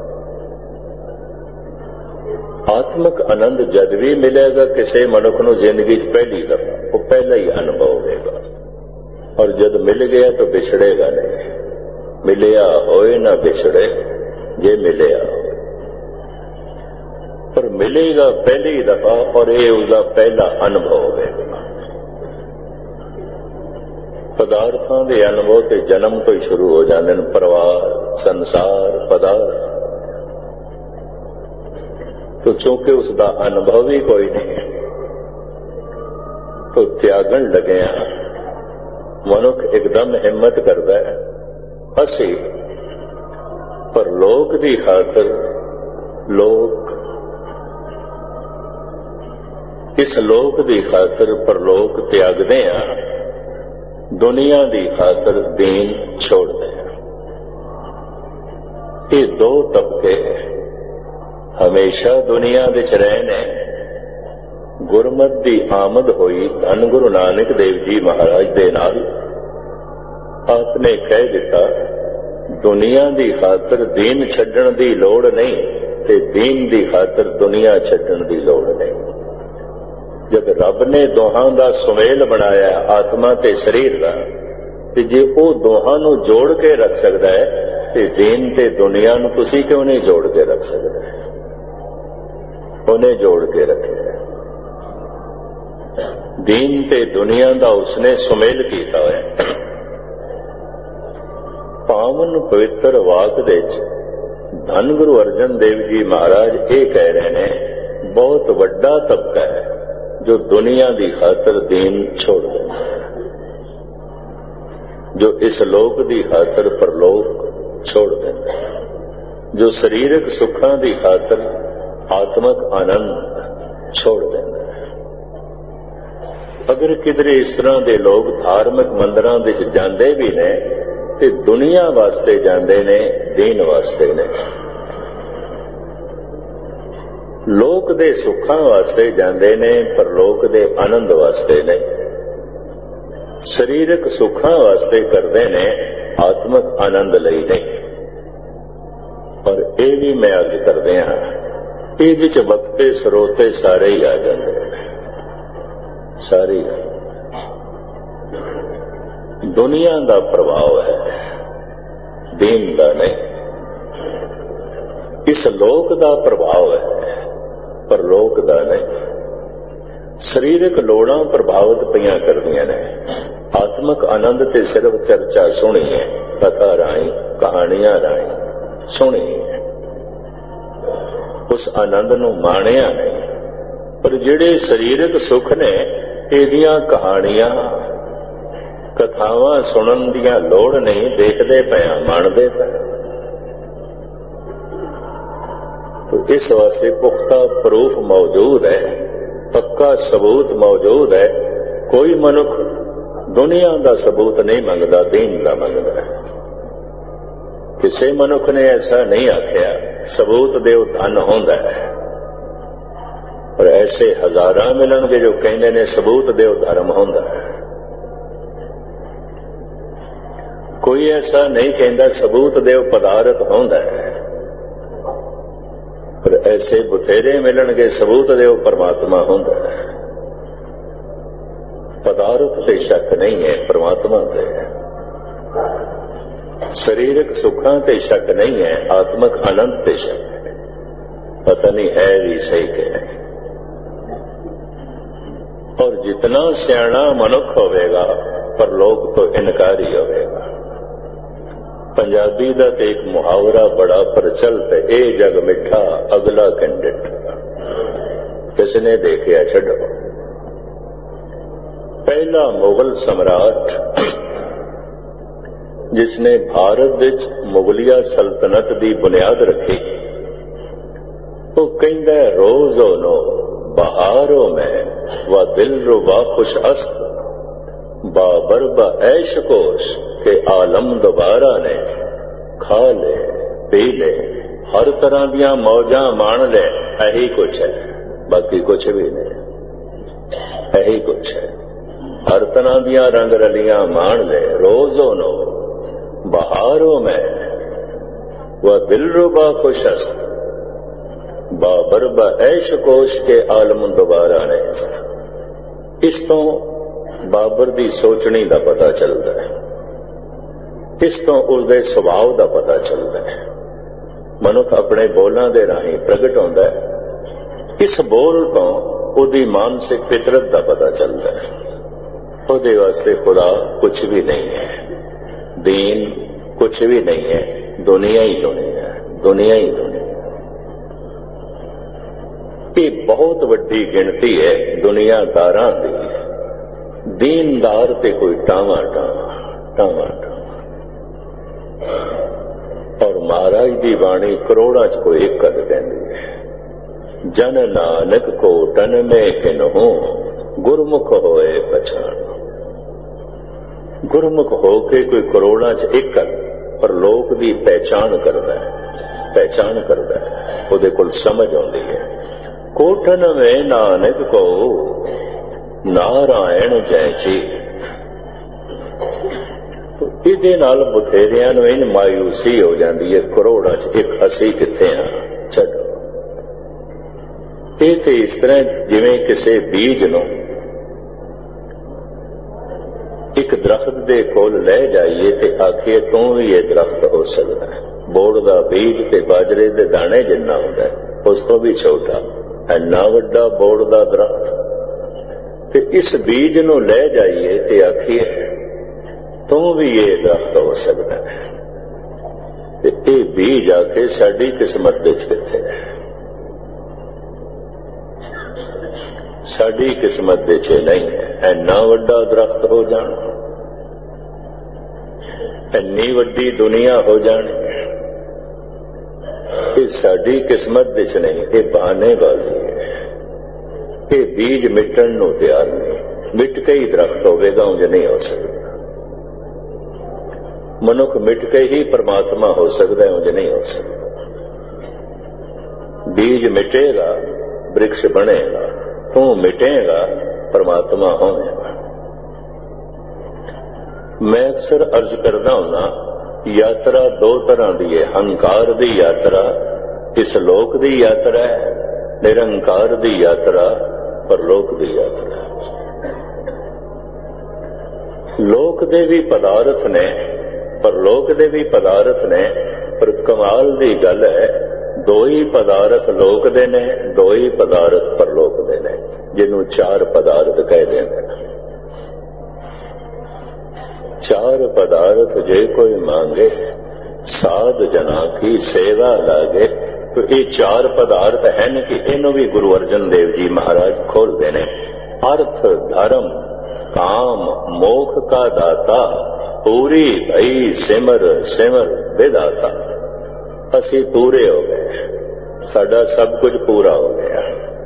ਆਤਮਿਕ ਆਨੰਦ ਜਦ ਵੀ ਮਿਲੇਗਾ ਕਿਸੇ ਮਨੁੱਖ ਨੂੰ ਜ਼ਿੰਦਗੀ 'ਚ ਪਹਿਲੀ ਦਫਾ, ਉਹ ਪਹਿਲਾ ਹੀ ਅਨੁਭਵ ਹੋਵੇਗਾ। ਔਰ ਜਦ ਮਿਲ ਗਿਆ ਤਾਂ ਵਿਛੜੇਗਾ ਨਹੀਂ। ਮਿਲਿਆ ਹੋਏ ਨਾ ਵਿਛੜੇ, ਜੇ ਮਿਲਿਆ ਹੋਵੇ, ਪਰ ਮਿਲੇਗਾ ਪਹਿਲੀ ਦਫਾ ਔਰ ਇਹ ਉਸਦਾ ਪਹਿਲਾ ਅਨੁਭਵ ਹੋਵੇਗਾ। ਪਦਾਰਥਾਂ ਦੇ ਅਨੁਭਵ ਤੇ ਜਨਮ ਤੋਂ ਹੀ ਸ਼ੁਰੂ ਹੋ ਜਾਂਦੇ ਨੇ। ਪਰਿਵਾਰ, ਸੰਸਾਰ, ਪਦਾਰਥ, तो चूंकि उसका अनुभव ही कोई नहीं, तो त्यागन लगे मनुख एकदम हिम्मत करता है, असी परलोक की खातर लोक, इस लोक की खातर परलोक त्यागते हैं, दुनिया की खातर दीन छोड़ते हैं। ये दो तबके हमेशा दुनिया विच रहे ने। गुरमत की आमद हुई धन गुरु नानक देव जी महाराज दे नाल आपने कह दिता, दुनिया की खातर दीन छड्डण की लोड़ नहीं, ते दीन की खातर दुनिया छड्डण की लोड़ नहीं। जब रब ने दोहां का सुमेल बनाया आत्मा ते शरीर का, ते जे वो दोहां नूं जोड़ के रख सकता है, ते दीन ते दुनिया नूं तुसीं क्यों नहीं जोड़ के रख सकते? उन्हें जोड़ के रखे। दीन ते दुनिया का उसने सुमेल किया है। पावन पवित्र वाक दे धन गुरु अर्जन देव जी महाराज ये कह रहे हैं, बहुत वड्डा तबका है जो दुनिया की खातर दीन छोड़ देता है, जो इस लोक की खातर परलोक छोड़ देता है, जो शरीरक सुखों की खातर आत्मक आनंद छोड़ देता है। अगर किधरे इस तरह के लोग धार्मिक मंदिरों विच जाते भी ने, ते दुनिया वास्ते जाते ने, दीन वास्ते ने। लोक दे सुखां वास्ते जाते ने, पर लोक दे आनंद वास्ते ने। शरीरक सुखां वास्ते करते ने, आत्मक आनंद लई नहीं। और ये भी मैं अर्ज करदे हां, ਇਹਦੇ ਚ ਵਕਤੇ ਸਰੋਤੇ ਸਾਰੇ ਹੀ ਆ ਜਾਂਦੇ ਨੇ, ਸਾਰੇ ਦੁਨੀਆ ਦਾ ਪ੍ਰਭਾਵ ਹੈ, ਦੀਨ ਦਾ ਨਹੀਂ। ਇਸ ਲੋਕ ਦਾ ਪ੍ਰਭਾਵ ਹੈ, ਪਰ ਲੋਕ ਦਾ ਨਹੀਂ। ਸਰੀਰਕ ਲੋੜਾਂ ਪ੍ਰਭਾਵਿਤ ਪਈਆਂ ਕਰਦੀਆਂ ਨੇ। ਆਤਮਿਕ ਆਨੰਦ ਤੇ ਸਿਰਫ ਚਰਚਾ ਸੁਣੀ ਹੈ, ਕਥਾ ਰਾਹੀਂ, ਕਹਾਣੀਆਂ ਰਾਹੀਂ ਸੁਣੀ ਹੈ, उस आनंद नूं माणिया नहीं। पर जिहड़े शरीरक सुख ने, इहदियां कहानियां कथावां सुनन दियां लोड़ नहीं, देखते पे माणदे पे। तो इस वास्ते पुख्ता प्रूफ मौजूद है, पक्का सबूत मौजूद है। कोई मनुख दुनिया का सबूत नहीं मंगता, दीन का मंगता है। किसी मनुख ने ऐसा नहीं आख्या सबूत देव धन होंदा है, और ऐसे हजारां मिलणगे जो कहते ने सबूत देव धर्म होंदा है। कोई ऐसा नहीं कहता सबूत देव पदार्थ होंदा है, पर ऐसे बथेरे मिलणगे सबूत देव परमात्मा होंदा है। पदार्थ ते शक नहीं है, परमात्मा ते है। शरीरक सुखों ते शक नहीं है, आत्मक आनंद ते शक है। पता नहीं है भी सही के नहीं। और जितना सियाणा मनुख होवेगा, परलोक तो इनकारी होवेगा। पंजाबी दा ते एक मुहावरा बड़ा प्रचलित है, ए जग मिठा अगला कंडिट, किसने देखिया छड्डो। पहला मुगल सम्राट जिसने भारत विच मुगलिया सल्तनत की बुनियाद रखी, वो कहता है रोज ओनो बहारों में व दिल रुबा खुश अस्त बाबर ब ऐश कोश के आलम दोबारा ने खा ले पी ले हर तरह दियां मौजां मान ले। यही कुछ है, बाकी कुछ भी नहीं। यही कुछ है, हर तरह दियां रंग रलियां मान ले। रोजो नो बहारों में वह दिल रुबा खुश अस्त बाबर ब ऐश कोश के आलम दोबारा ने। इस तो बाबर दी सोचनी दा पता चलता है, इस तो उसदे सुभाव दा पता चलता है। मनुख अपने बोलों दे राही प्रगट होता है। इस बोल तो उसदी मानसिक फितरत दा पता चलता है। उसदे वास्ते खुदा कुछ भी नहीं है, दीन कुछ भी नहीं है, दुनिया ही दुनिया है, दुनिया ही दुनिया। ये बहुत वड्डी गिनती है दुनियादारां दी। दीनदार ते कोई टावा टावा और महाराज दी बाणी करोड़ां च कोई एक कद कहती है। जन नानक को तन में किन्हू गुरमुख होए पछाण। गुरमुख होके कोई करोड़ां च एक कद पर लोक दी पहचान करता है, ਉਹਦੇ ਕੋਲ समझ आती है। कोठन में नानक को नारायण जय जी। तो इहदे नाल बथेरियां नूं इन मायूसी हो जाती है, करोड़ां च एक असी किथे हाँ छड्डो। ये तो इस तरह जिवें किसी बीज नूं एक दरख्त दे कोल ले जाइए ते आखिए तू भी ये दरख्त हो सकता है। बोड़ दा बीज ते बाजरे दे दाने जिन्ना हुंदा है, उस तो भी छोटा इन्ना वड्डा बोड़ दा दरख्त। ते इस बीज नूं ले जाइए ते आखिए तू भी ये दरख्त हो सकता है। ते ये बीज आके साडी किस्मत विच किथे है, साडी किस्मत विच नहीं है। इन्ना वड्डा दरख्त हो जाना, इन्नी वड्डी दुनिया हो जानी, ये साडी किस्मत विच नहीं, ये बहानेबाजी है। ये बीज मिटण नूं तैयार नहीं, मिट के ही दरख्त होवेगा, उंज नहीं हो सकता। मनुख मिट के ही परमात्मा हो सकता है, उंज नहीं हो सकता। बीज मिटेगा वृक्ष बनेगा, तू मिटेगा परमात्मा होगा। मैं अक्सर अर्ज करदा हुंदा, यात्रा दो तरह की है। हंकार की यात्रा इस लोक की यात्रा है, निरंकार की यात्रा परलोक की यात्रा। लोक दे भी पदार्थ ने, परलोक दे भी पदार्थ ने, पर कमाल की गल है दो ही पदार्थ लोक दे ने, दो ही पदार्थ परलोक दे ने, जिन्हों चार पदार्थ कह देंगे। चार पदार्थ जे कोई मांगे साध जना की सेवा लागे। तो ये चार पदार्थ हैं कि इन्हों भी गुरु अर्जन देव जी महाराज खोल देने। अर्थ धर्म काम मोख का दाता, पूरी भई सिमर सिमर विदाता। असी पूरे हो गए, साडा सब कुछ पूरा हो गया।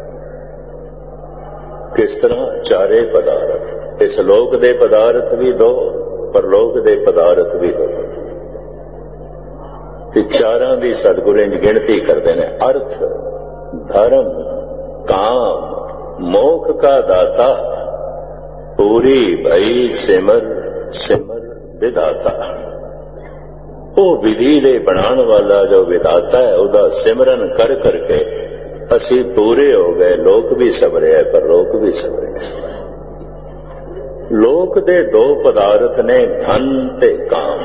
किस तरह? चारे पदार्थ। इस लोक दे पदार्थ भी दो, परलोक दे पदार्थ भी दो। ते चारां दी सतगुरु इंज गिनती करते हैं। अर्थ धर्म काम मोख का दाता, पूरी भई सिमर सिमर विधाता। वो विधि दे बनाने वाला जो विधाता है, उसका सिमरन कर करके असी पूरे हो गए। लोक भी सबरे है, परलोक भी सबरे है। लोक दे दो पदार्थ ने, धन ते काम।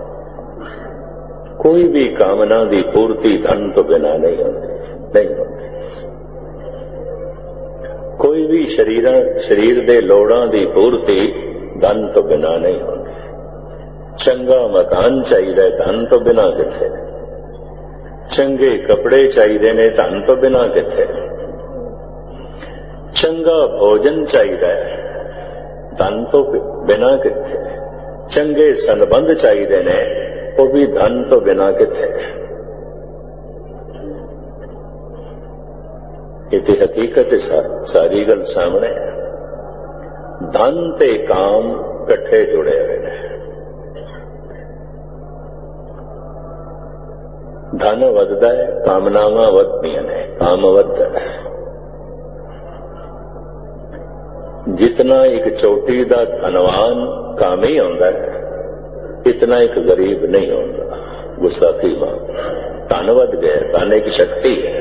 कोई भी कामना की पूर्ति धन तो बिना नहीं होती। कोई भी शरीर दे लोड़ां की पूर्ति धन तो बिना नहीं होती। चंगा मकान चाहिए, धन तो बिना किथे। चंगे कपड़े चाहिए ने, धन तो बिना किथे। चंगा भोजन चाहिए, धन तो बिना किथे। चंगे संबंध चाहिए ने, वो भी धन तो बिना किथे। ये हकीकत सारी गल सामने है। ਧਨ ਤੇ ਕਾਮ ਇਕੱਠੇ ਜੁੜੇ ਹੋਏ ਨੇ। ਧਨ ਵੱਧਦਾ ਹੈ, ਕਾਮਨਾਵਾਂ ਵੱਧਦੀਆਂ ਨੇ, ਕਾਮ ਵੱਧਦਾ ਹੈ। ਜਿਤਨਾ ਇੱਕ ਚੋਟੀ ਦਾ ਧਨਵਾਨ ਕਾਮੀ ਹੁੰਦਾ ਹੈ, ਇਤਨਾ ਇੱਕ ਗਰੀਬ ਨਹੀਂ ਹੁੰਦਾ। ਗੁਸਤਾਖੀ ਮਾਂ ਧਨ ਵੱਧ ਗਿਆ। ਧਨ ਇੱਕ ਸ਼ਕਤੀ ਹੈ,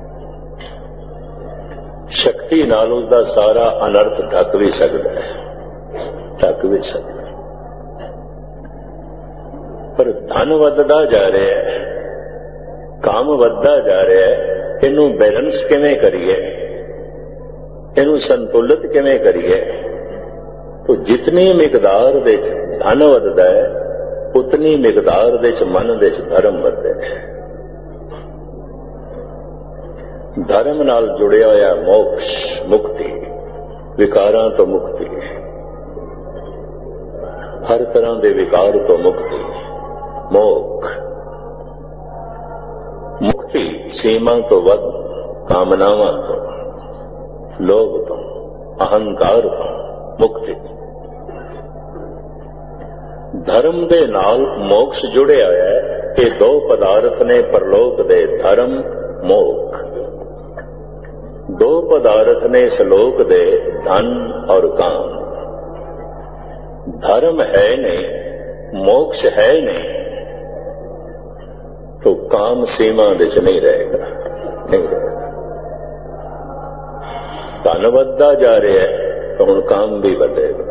ਸ਼ਕਤੀ ਨਾਲ ਉਸਦਾ ਸਾਰਾ ਅਨਰਥ ਢੱਕ ਵੀ ਸਕਦਾ ਹੈ, ਢੱਕ ਵੀ ਸਕਦਾ। ਪਰ ਧਨ ਵੱਧਦਾ ਜਾ ਰਿਹਾ ਹੈ, ਕਾਮ ਵੱਧਦਾ ਜਾ ਰਿਹਾ ਹੈ। ਇਹਨੂੰ ਬੈਲੈਂਸ ਕਿਵੇਂ ਕਰੀਏ, ਇਹਨੂੰ ਸੰਤੁਲਿਤ ਕਿਵੇਂ ਕਰੀਏ? तो जितनी मिकदार दे धन वधदा है, उतनी मिकदार दे मन दे धर्म वधदे है। धर्म नाल जुड़िया होया मोक्ष, मुक्ति, विकारां तो मुक्ति, हर तरह के विकार तो मुक्ति, मोक्ष, मुक्ति सीमा तो वध, कामनावां तो, लोभ तो, अहंकार तो मुक्ति। धर्म दे नाल मोक्ष जुड़िया है। ये दो पदार्थ ने परलोक दे, धर्म मोक्ष। दो पदार्थ ने सलोक दे, धन और काम। धर्म है नहीं, मोक्ष है नहीं, तो काम सीमा दे च नहीं रहेगा, नहीं रहेगा। धन वधदा जा रहा है तो हुण काम भी वधेगा।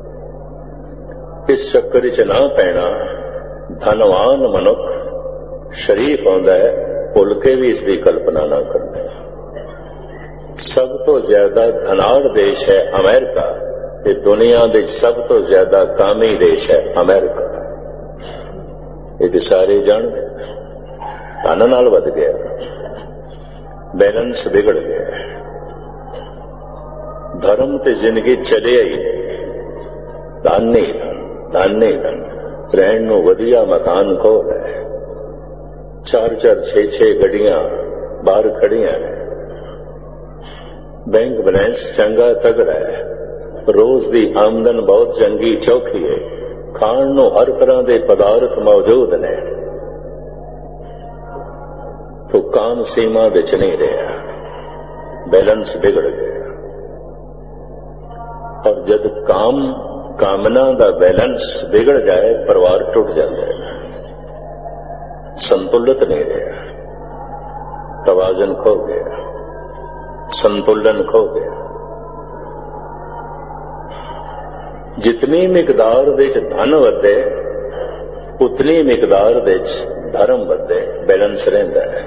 इस चक्कर च ना पैना। धनवान मनुख शरीफ होंदा है, भुल के भी इसकी कल्पना ना करना। सब तो ज्यादा धनाढ़ देश है अमेरिका, ये दुनिया के सब तो ज्यादा कामी देश है अमेरिका। ये तो सारे जानते। धन नाल वध गया, बैलेंस बिगड़ गया। धर्म ते जिंदगी चले ही नहीं। धन नहीं धन, धन नहीं धन। रहन नूं वधिया मकान कोल है, 4-4 6-6 गड्डियां बाहर खड़ियां ने, बैंक बैलेंस चंगा तगड़ा है, रोज की आमदन बहुत चंगी चौखी है, खाण नूं हर तरह के पदार्थ मौजूद ने, तो काम सीमा विच नहीं रहा, बैलेंस बिगड़ गया। और जब काम कामना का बैलेंस बिगड़ जाए, परिवार टूट जाता है, संतुलित नहीं रहा, तवाजन खो गया, संतुलन खो गया। जितनी मिकदार दे धन वधे, उतनी मिकदार दे धर्म वधे, बैलेंस रहिंदा है।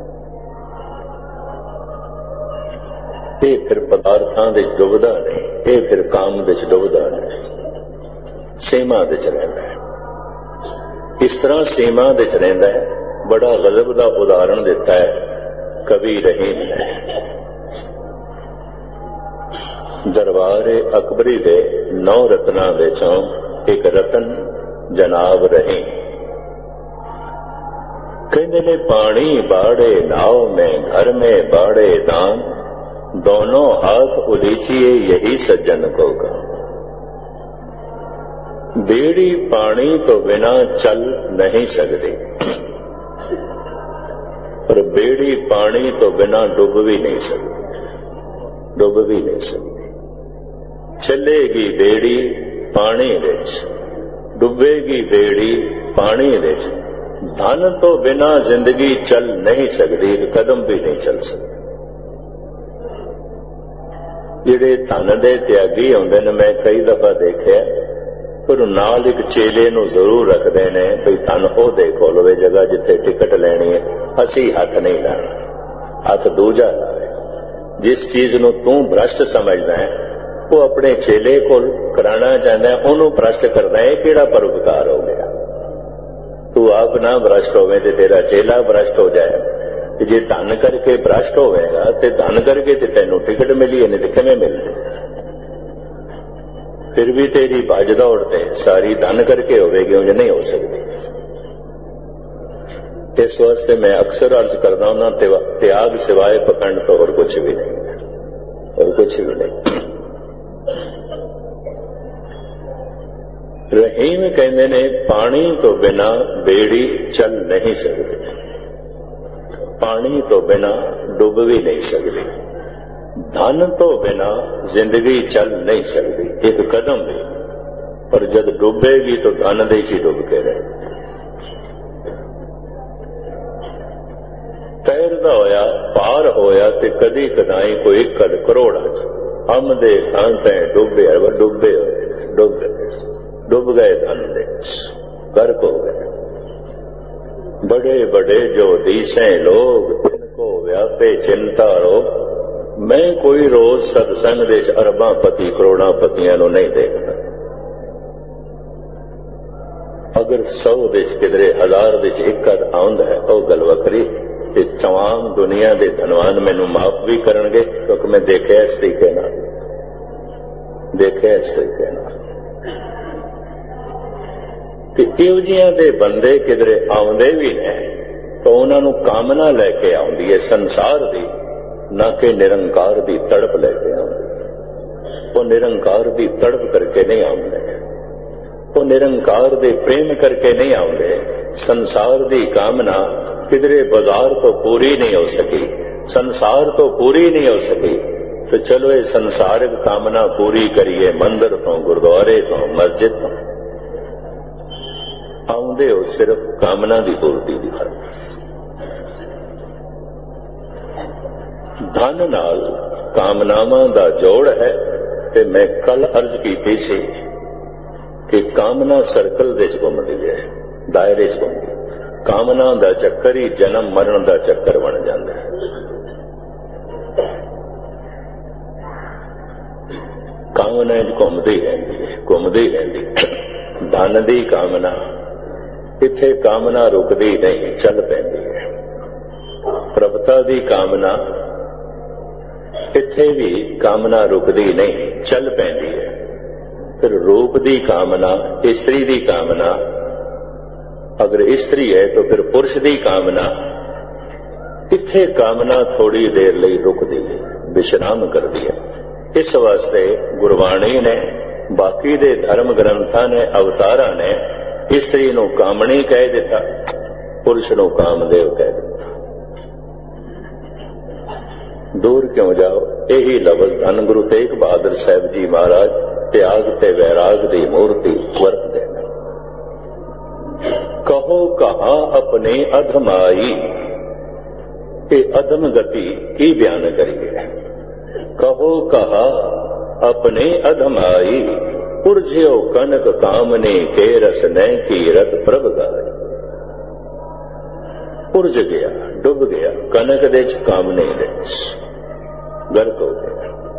ये फिर पदार्थां दे डुबदा नहीं, ये फिर काम दे डुबदा नहीं, सीमा दे रहिंदा है। इस तरह सीमा दे रहिंदा है। बड़ा गजब का उदाहरण दिता है कवि रहीम ने। दरबार अकबरी दे 9 रत्नां विचों एक रतन जनाब रहीम। कहंदे ने पानी बाड़े नाव में, घर में बाड़े दान, दोनों हाथ उलीचिए यही सज्जन को काम। बेड़ी पानी तो बिना चल नहीं सकती, पर बेड़ी पानी तो बिना डूब भी नहीं सकती, डूब भी नहीं सकती। चलेगी बेड़ी पानी विच, डुबेगी बेड़ी पानी विच। धन तो बिना जिंदगी चल नहीं सकती, एक कदम भी नहीं चल सकती। जिहड़े धन दे त्यागी होंदे ने, मैं कई दफा देखिया, पर नाल एक चेले नूं जरूर रखते हैं भई धन ओहदे कोल होवे, जगह जिथे टिकट लैनी है, असी हथ नहीं लाना, हथ दूजा लावे। जिस चीज नूं तू भ्रष्ट समझदा है, वो अपने चेले कोल कराना चाहता है, उन्होंने भ्रष्ट करना है। किहड़ा परोपकार हो गया? तू आप ना भ्रष्ट होवे ते तेरा चेला भ्रष्ट हो जाए। जे धन करके भ्रष्ट होवेगा ते धन करके ते तैनूं टिकट मिली, नहीं तो किवें मिलनी? फिर भी तेरी भज दौड़ ते सारी धन करके होवेगी, उंज नहीं हो सकती। इस वास्ते मैं अक्सर अर्ज करदा हूं, त्याग सिवाय पखंड तो और कुछ भी नहीं, और कुछ भी नहीं। ਰਹੀਮ ਕਹਿੰਦੇ ਨੇ ਪਾਣੀ ਤੋਂ ਬਿਨਾਂ ਬੇੜੀ ਚੱਲ ਨਹੀਂ ਸਕਦੀ, ਪਾਣੀ ਤੋਂ ਬਿਨਾਂ ਡੁੱਬ ਵੀ ਨਹੀਂ ਸਕਦੀ, ਧਨ ਤੋਂ ਬਿਨਾਂ ਜ਼ਿੰਦਗੀ ਚੱਲ ਨਹੀਂ ਸਕਦੀ ਇੱਕ ਕਦਮ ਵੀ, ਪਰ ਜਦ ਡੁੱਬੇਗੀ ਤਾਂ ਧਨ ਦੇ ਹੀ ਡੁੱਬ ਕੇ ਰਹੇ। ਤੈਰਦਾ ਹੋਇਆ ਪਾਰ ਹੋਇਆ ਤੇ ਕਦੀ ਕਦਾਈ ਕੋਈ ਕਦ ਕਰੋੜਾਂ ਚ ਹਮ ਦੇ ਥਾਂ ਤੇ ਡੁੱਬੇ ਡੁੱਬੇ ਹੋਏ ਡੁੱਬ ਗਏ ਧਨ ਦੇ ਗਰਕ ਹੋ ਗਏ। बड़े बड़े जो दीसे लोग तिनको व्यापे चिंता रोग, मैं कोई रोज सत्संग दे अरबां पति करोड़ां पतियां नूं नहीं देखदा। अगर 100 दे किधरे 1000 दे एक अद आउंदा है ਉਹ ਗੱਲ ਵੱਖਰੀ ਤੇ तमाम दुनिया दे धनवान मैनूं माफ भी करनगे क्योंकि मैं देखिया इस तरीके नाल, देखिया इस तरीके नाल। ਇਹੋ ਜਿਹਾਂ ਦੇ ਬੰਦੇ ਕਿਧਰੇ ਆਉਂਦੇ ਵੀ ਨੇ ਤਾਂ ਉਹਨਾਂ ਨੂੰ ਕਾਮਨਾ ਲੈ ਕੇ ਆਉਂਦੀ ਹੈ ਸੰਸਾਰ ਦੀ, ਨਾ ਕਿ ਨਿਰੰਕਾਰ ਦੀ ਤੜਪ ਲੈ ਕੇ ਆਉਂਦੀ। ਉਹ ਨਿਰੰਕਾਰ ਦੀ ਤੜਪ ਕਰਕੇ ਨਹੀਂ ਆਉਂਦੇ, ਉਹ ਨਿਰੰਕਾਰ ਦੇ ਪ੍ਰੇਮ ਕਰਕੇ ਨਹੀਂ ਆਉਂਦੇ। ਸੰਸਾਰ ਦੀ ਕਾਮਨਾ ਕਿਧਰੇ ਬਾਜ਼ਾਰ ਤੋਂ ਪੂਰੀ ਨਹੀਂ ਹੋ ਸਕੀ, ਸੰਸਾਰ ਤੋਂ ਪੂਰੀ ਨਹੀਂ ਹੋ ਸਕੀ तो चलो ये संसारिक कामना पूरी करिए मंदिर तो गुरुद्वारे तो मस्जिद तो आउंदे हो सिर्फ कामना की पूर्ति की धन नाल कामनावां दा जोड़ है। ते मैं कल अर्ज की सी कि कामना सर्कल दे घुमदी है, दायरे च घुमदी, कामना दा चक्कर ही जन्म मरण दा चक्कर बन जाता है। कामना घूमती रहती धन की कामना इत्थे कामना रुकती नहीं, चल पैंदी है। प्रभुता की कामना इत्थे भी कामना रुकती नहीं, चल पैंदी है। फिर रूप की कामना, स्त्री की कामना, अगर स्त्री है तो फिर पुरुष की कामना, इत्थे कामना थोड़ी देर लई रुकती है, विश्राम करती है। इस वास्ते गुरबाणी ने, बाकी दे धर्म ग्रंथां ने, अवतारां ने स्त्री नूं कामणी कह दिता, पुरुष नूं कामदेव कह दिता। दूर क्यों जाओ, यही लफ्ज धन गुरु तेग बहादुर साहब जी महाराज त्याग ते वैराग दी मूर्ति वरतदे ने। कहो कहा अपने अधमाई, ये अधम गति की बयान करिए। कहो कहा अपने अधमाई, उर्ज्यो कनक कामने के रस न की रत प्रभ गाय। उर्ज गया, डुब गया कनक दे कामने दे, गर्क हो गया।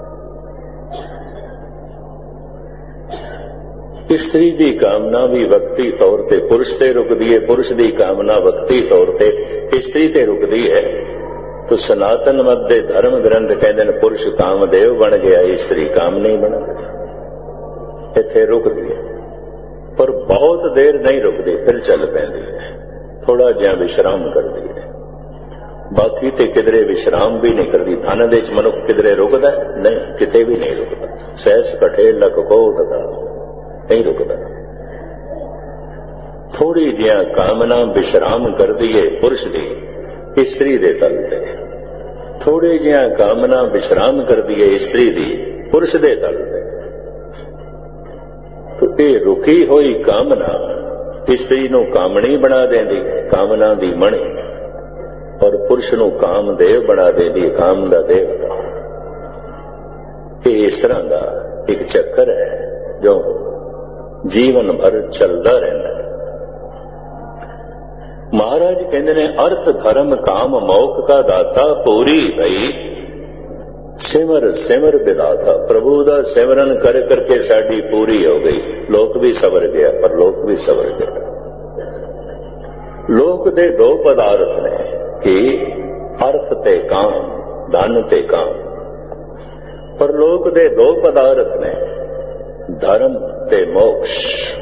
स्त्री की कामना भी वक्ती तौर पर पुरुष से रुकती है, पुरुष की कामना वक्ती तौर पर स्त्री से रुकती है। तो सनातन मत दे धर्म ग्रंथ कहते हैं पुरुष कामदेव बन गया, स्त्री काम नहीं बन गई, इत्थे रुकती है। पर बहुत देर नहीं रुकती, फिर चल पैंदी है, थोड़ा जिहा विश्राम करती है। बाकी ते किधरे विश्राम भी नहीं करती। धन दे मनुख किधरे रुकदा नहीं, किते भी नहीं रुकता। सहस कठे लक कोट दा नहीं रुकता। थोड़ी जिहा कामना विश्राम करती है पुरुष की, स्त्री दे तल ते। थोड़ी जिहा कामना विश्राम करती है स्त्री की, पुरुष दे तल ते। तो ये रुकी हुई कामना स्त्री नूं कामणी बना देंदी, कामना दी मणी, और पुरुष नूं कामदेव बना देंदी, काम दा देवता। ये इस तरह का एक चक्कर है जो जीवन भर चलता रहता है। महाराज कहते ने अर्थ धर्म काम मौक का दाता, पूरी भई सिमर सिमर विधाता। प्रभु दा सिमरन कर करके साडी पूरी हो गई। लोक भी सवर गया, पर लोक भी सवर गया। लोक दे दो पदार्थ ने कि अर्थ ते काम, धन ते काम। पर लोक दे दो पदार्थ ने धर्म ते मोक्ष।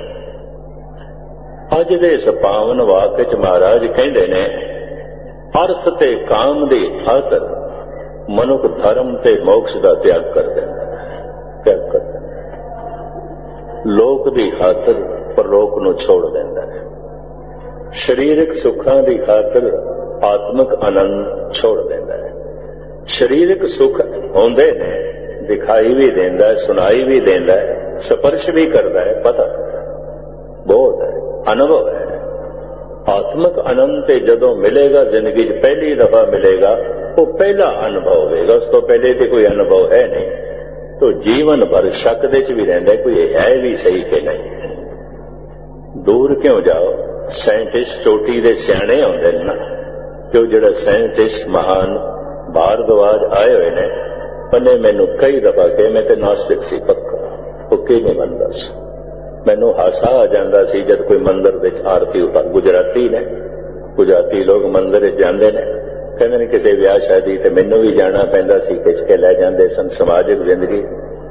अज दे इस पावन वाक च महाराज कहते ने अर्थ ते काम दी खातर मनुख धर्म ते मोक्ष का त्याग कर देता है, त्याग कर देता। लोक दी खातर ਪਰਲੋਕ ਨੂੰ ਛੋੜ ਦਿੰਦਾ ਹੈ। ਸਰੀਰਕ ਸੁੱਖਾਂ ਦੀ ਖਾਤਰ ਆਤਮਿਕ ਆਨੰਦ ਛੋੜ ਦਿੰਦਾ ਹੈ। ਸਰੀਰਕ ਸੁੱਖ ਆਉਂਦੇ ਨੇ, ਦਿਖਾਈ ਵੀ ਦਿੰਦਾ, ਸੁਣਾਈ ਵੀ ਦਿੰਦਾ, ਸਪਰਸ਼ ਵੀ ਕਰਦਾ ਹੈ, ਪਤਾ ਬਹੁਤ ਹੈ, ਅਨੁਭਵ ਹੈ। ਆਤਮਿਕ ਆਨੰਦ ਤੇ ਜਦੋਂ ਮਿਲੇਗਾ, ਜ਼ਿੰਦਗੀ 'ਚ ਪਹਿਲੀ ਦਫਾ ਮਿਲੇਗਾ, ਉਹ ਪਹਿਲਾ ਅਨੁਭਵ ਹੋਵੇਗਾ। ਉਸ ਤੋਂ ਪਹਿਲੇ ਤੇ ਕੋਈ ਅਨੁਭਵ ਹੈ ਨਹੀਂ, ਤਾਂ ਜੀਵਨ ਭਰ ਸ਼ੱਕ ਦੇ 'ਚ ਵੀ ਰਹਿੰਦਾ ਕੋਈ ਇਹ ਹੈ ਵੀ ਸਹੀ ਕਿ ਨਹੀਂ। ਦੂਰ ਕਿਉਂ ਜਾਓ, ਸਾਇੰਟਿਸਟ ਚੋਟੀ ਦੇ ਸਿਆਣੇ ਆਉਂਦੇ ਨੇ ਨਾ, ਕਿ ਉਹ ਜਿਹੜਾ ਸਾਇੰਟਿਸਟ ਮਹਾਨ ਭਾਰਦਵਾਜ ਆਏ ਹੋਏ ਨੇ, ਉਹਨੇ ਮੈਨੂੰ ਕਈ ਦਫਾ ਕਿਹਾ, ਮੈਂ ਤੇ ਨਾਸਤਿਕ ਸੀ ਪੱਕਾ, ਉਹ ਕਿਵੇਂ ਮੰਨਦਾ ਸੀ। ਮੈਨੂੰ ਹਾਸਾ ਆ ਜਾਂਦਾ ਸੀ ਜਦ ਕੋਈ ਮੰਦਰ ਵਿੱਚ ਆਰਤੀ ਉਤਾਰ, ਗੁਜਰਾਤੀ ਲੋਕ ਮੰਦਰ ਵਿੱਚ ਜਾਂਦੇ ਨੇ, ਕਹਿੰਦੇ ਨੇ ਕਿਸੇ ਵਿਆਹ ਸ਼ਾਦੀ ਤੇ ਮੈਨੂੰ ਵੀ ਜਾਣਾ ਪੈਂਦਾ ਸੀ, ਖਿੱਚ ਕੇ ਲੈ ਜਾਂਦੇ ਸਨ। ਸਮਾਜਿਕ ਜ਼ਿੰਦਗੀ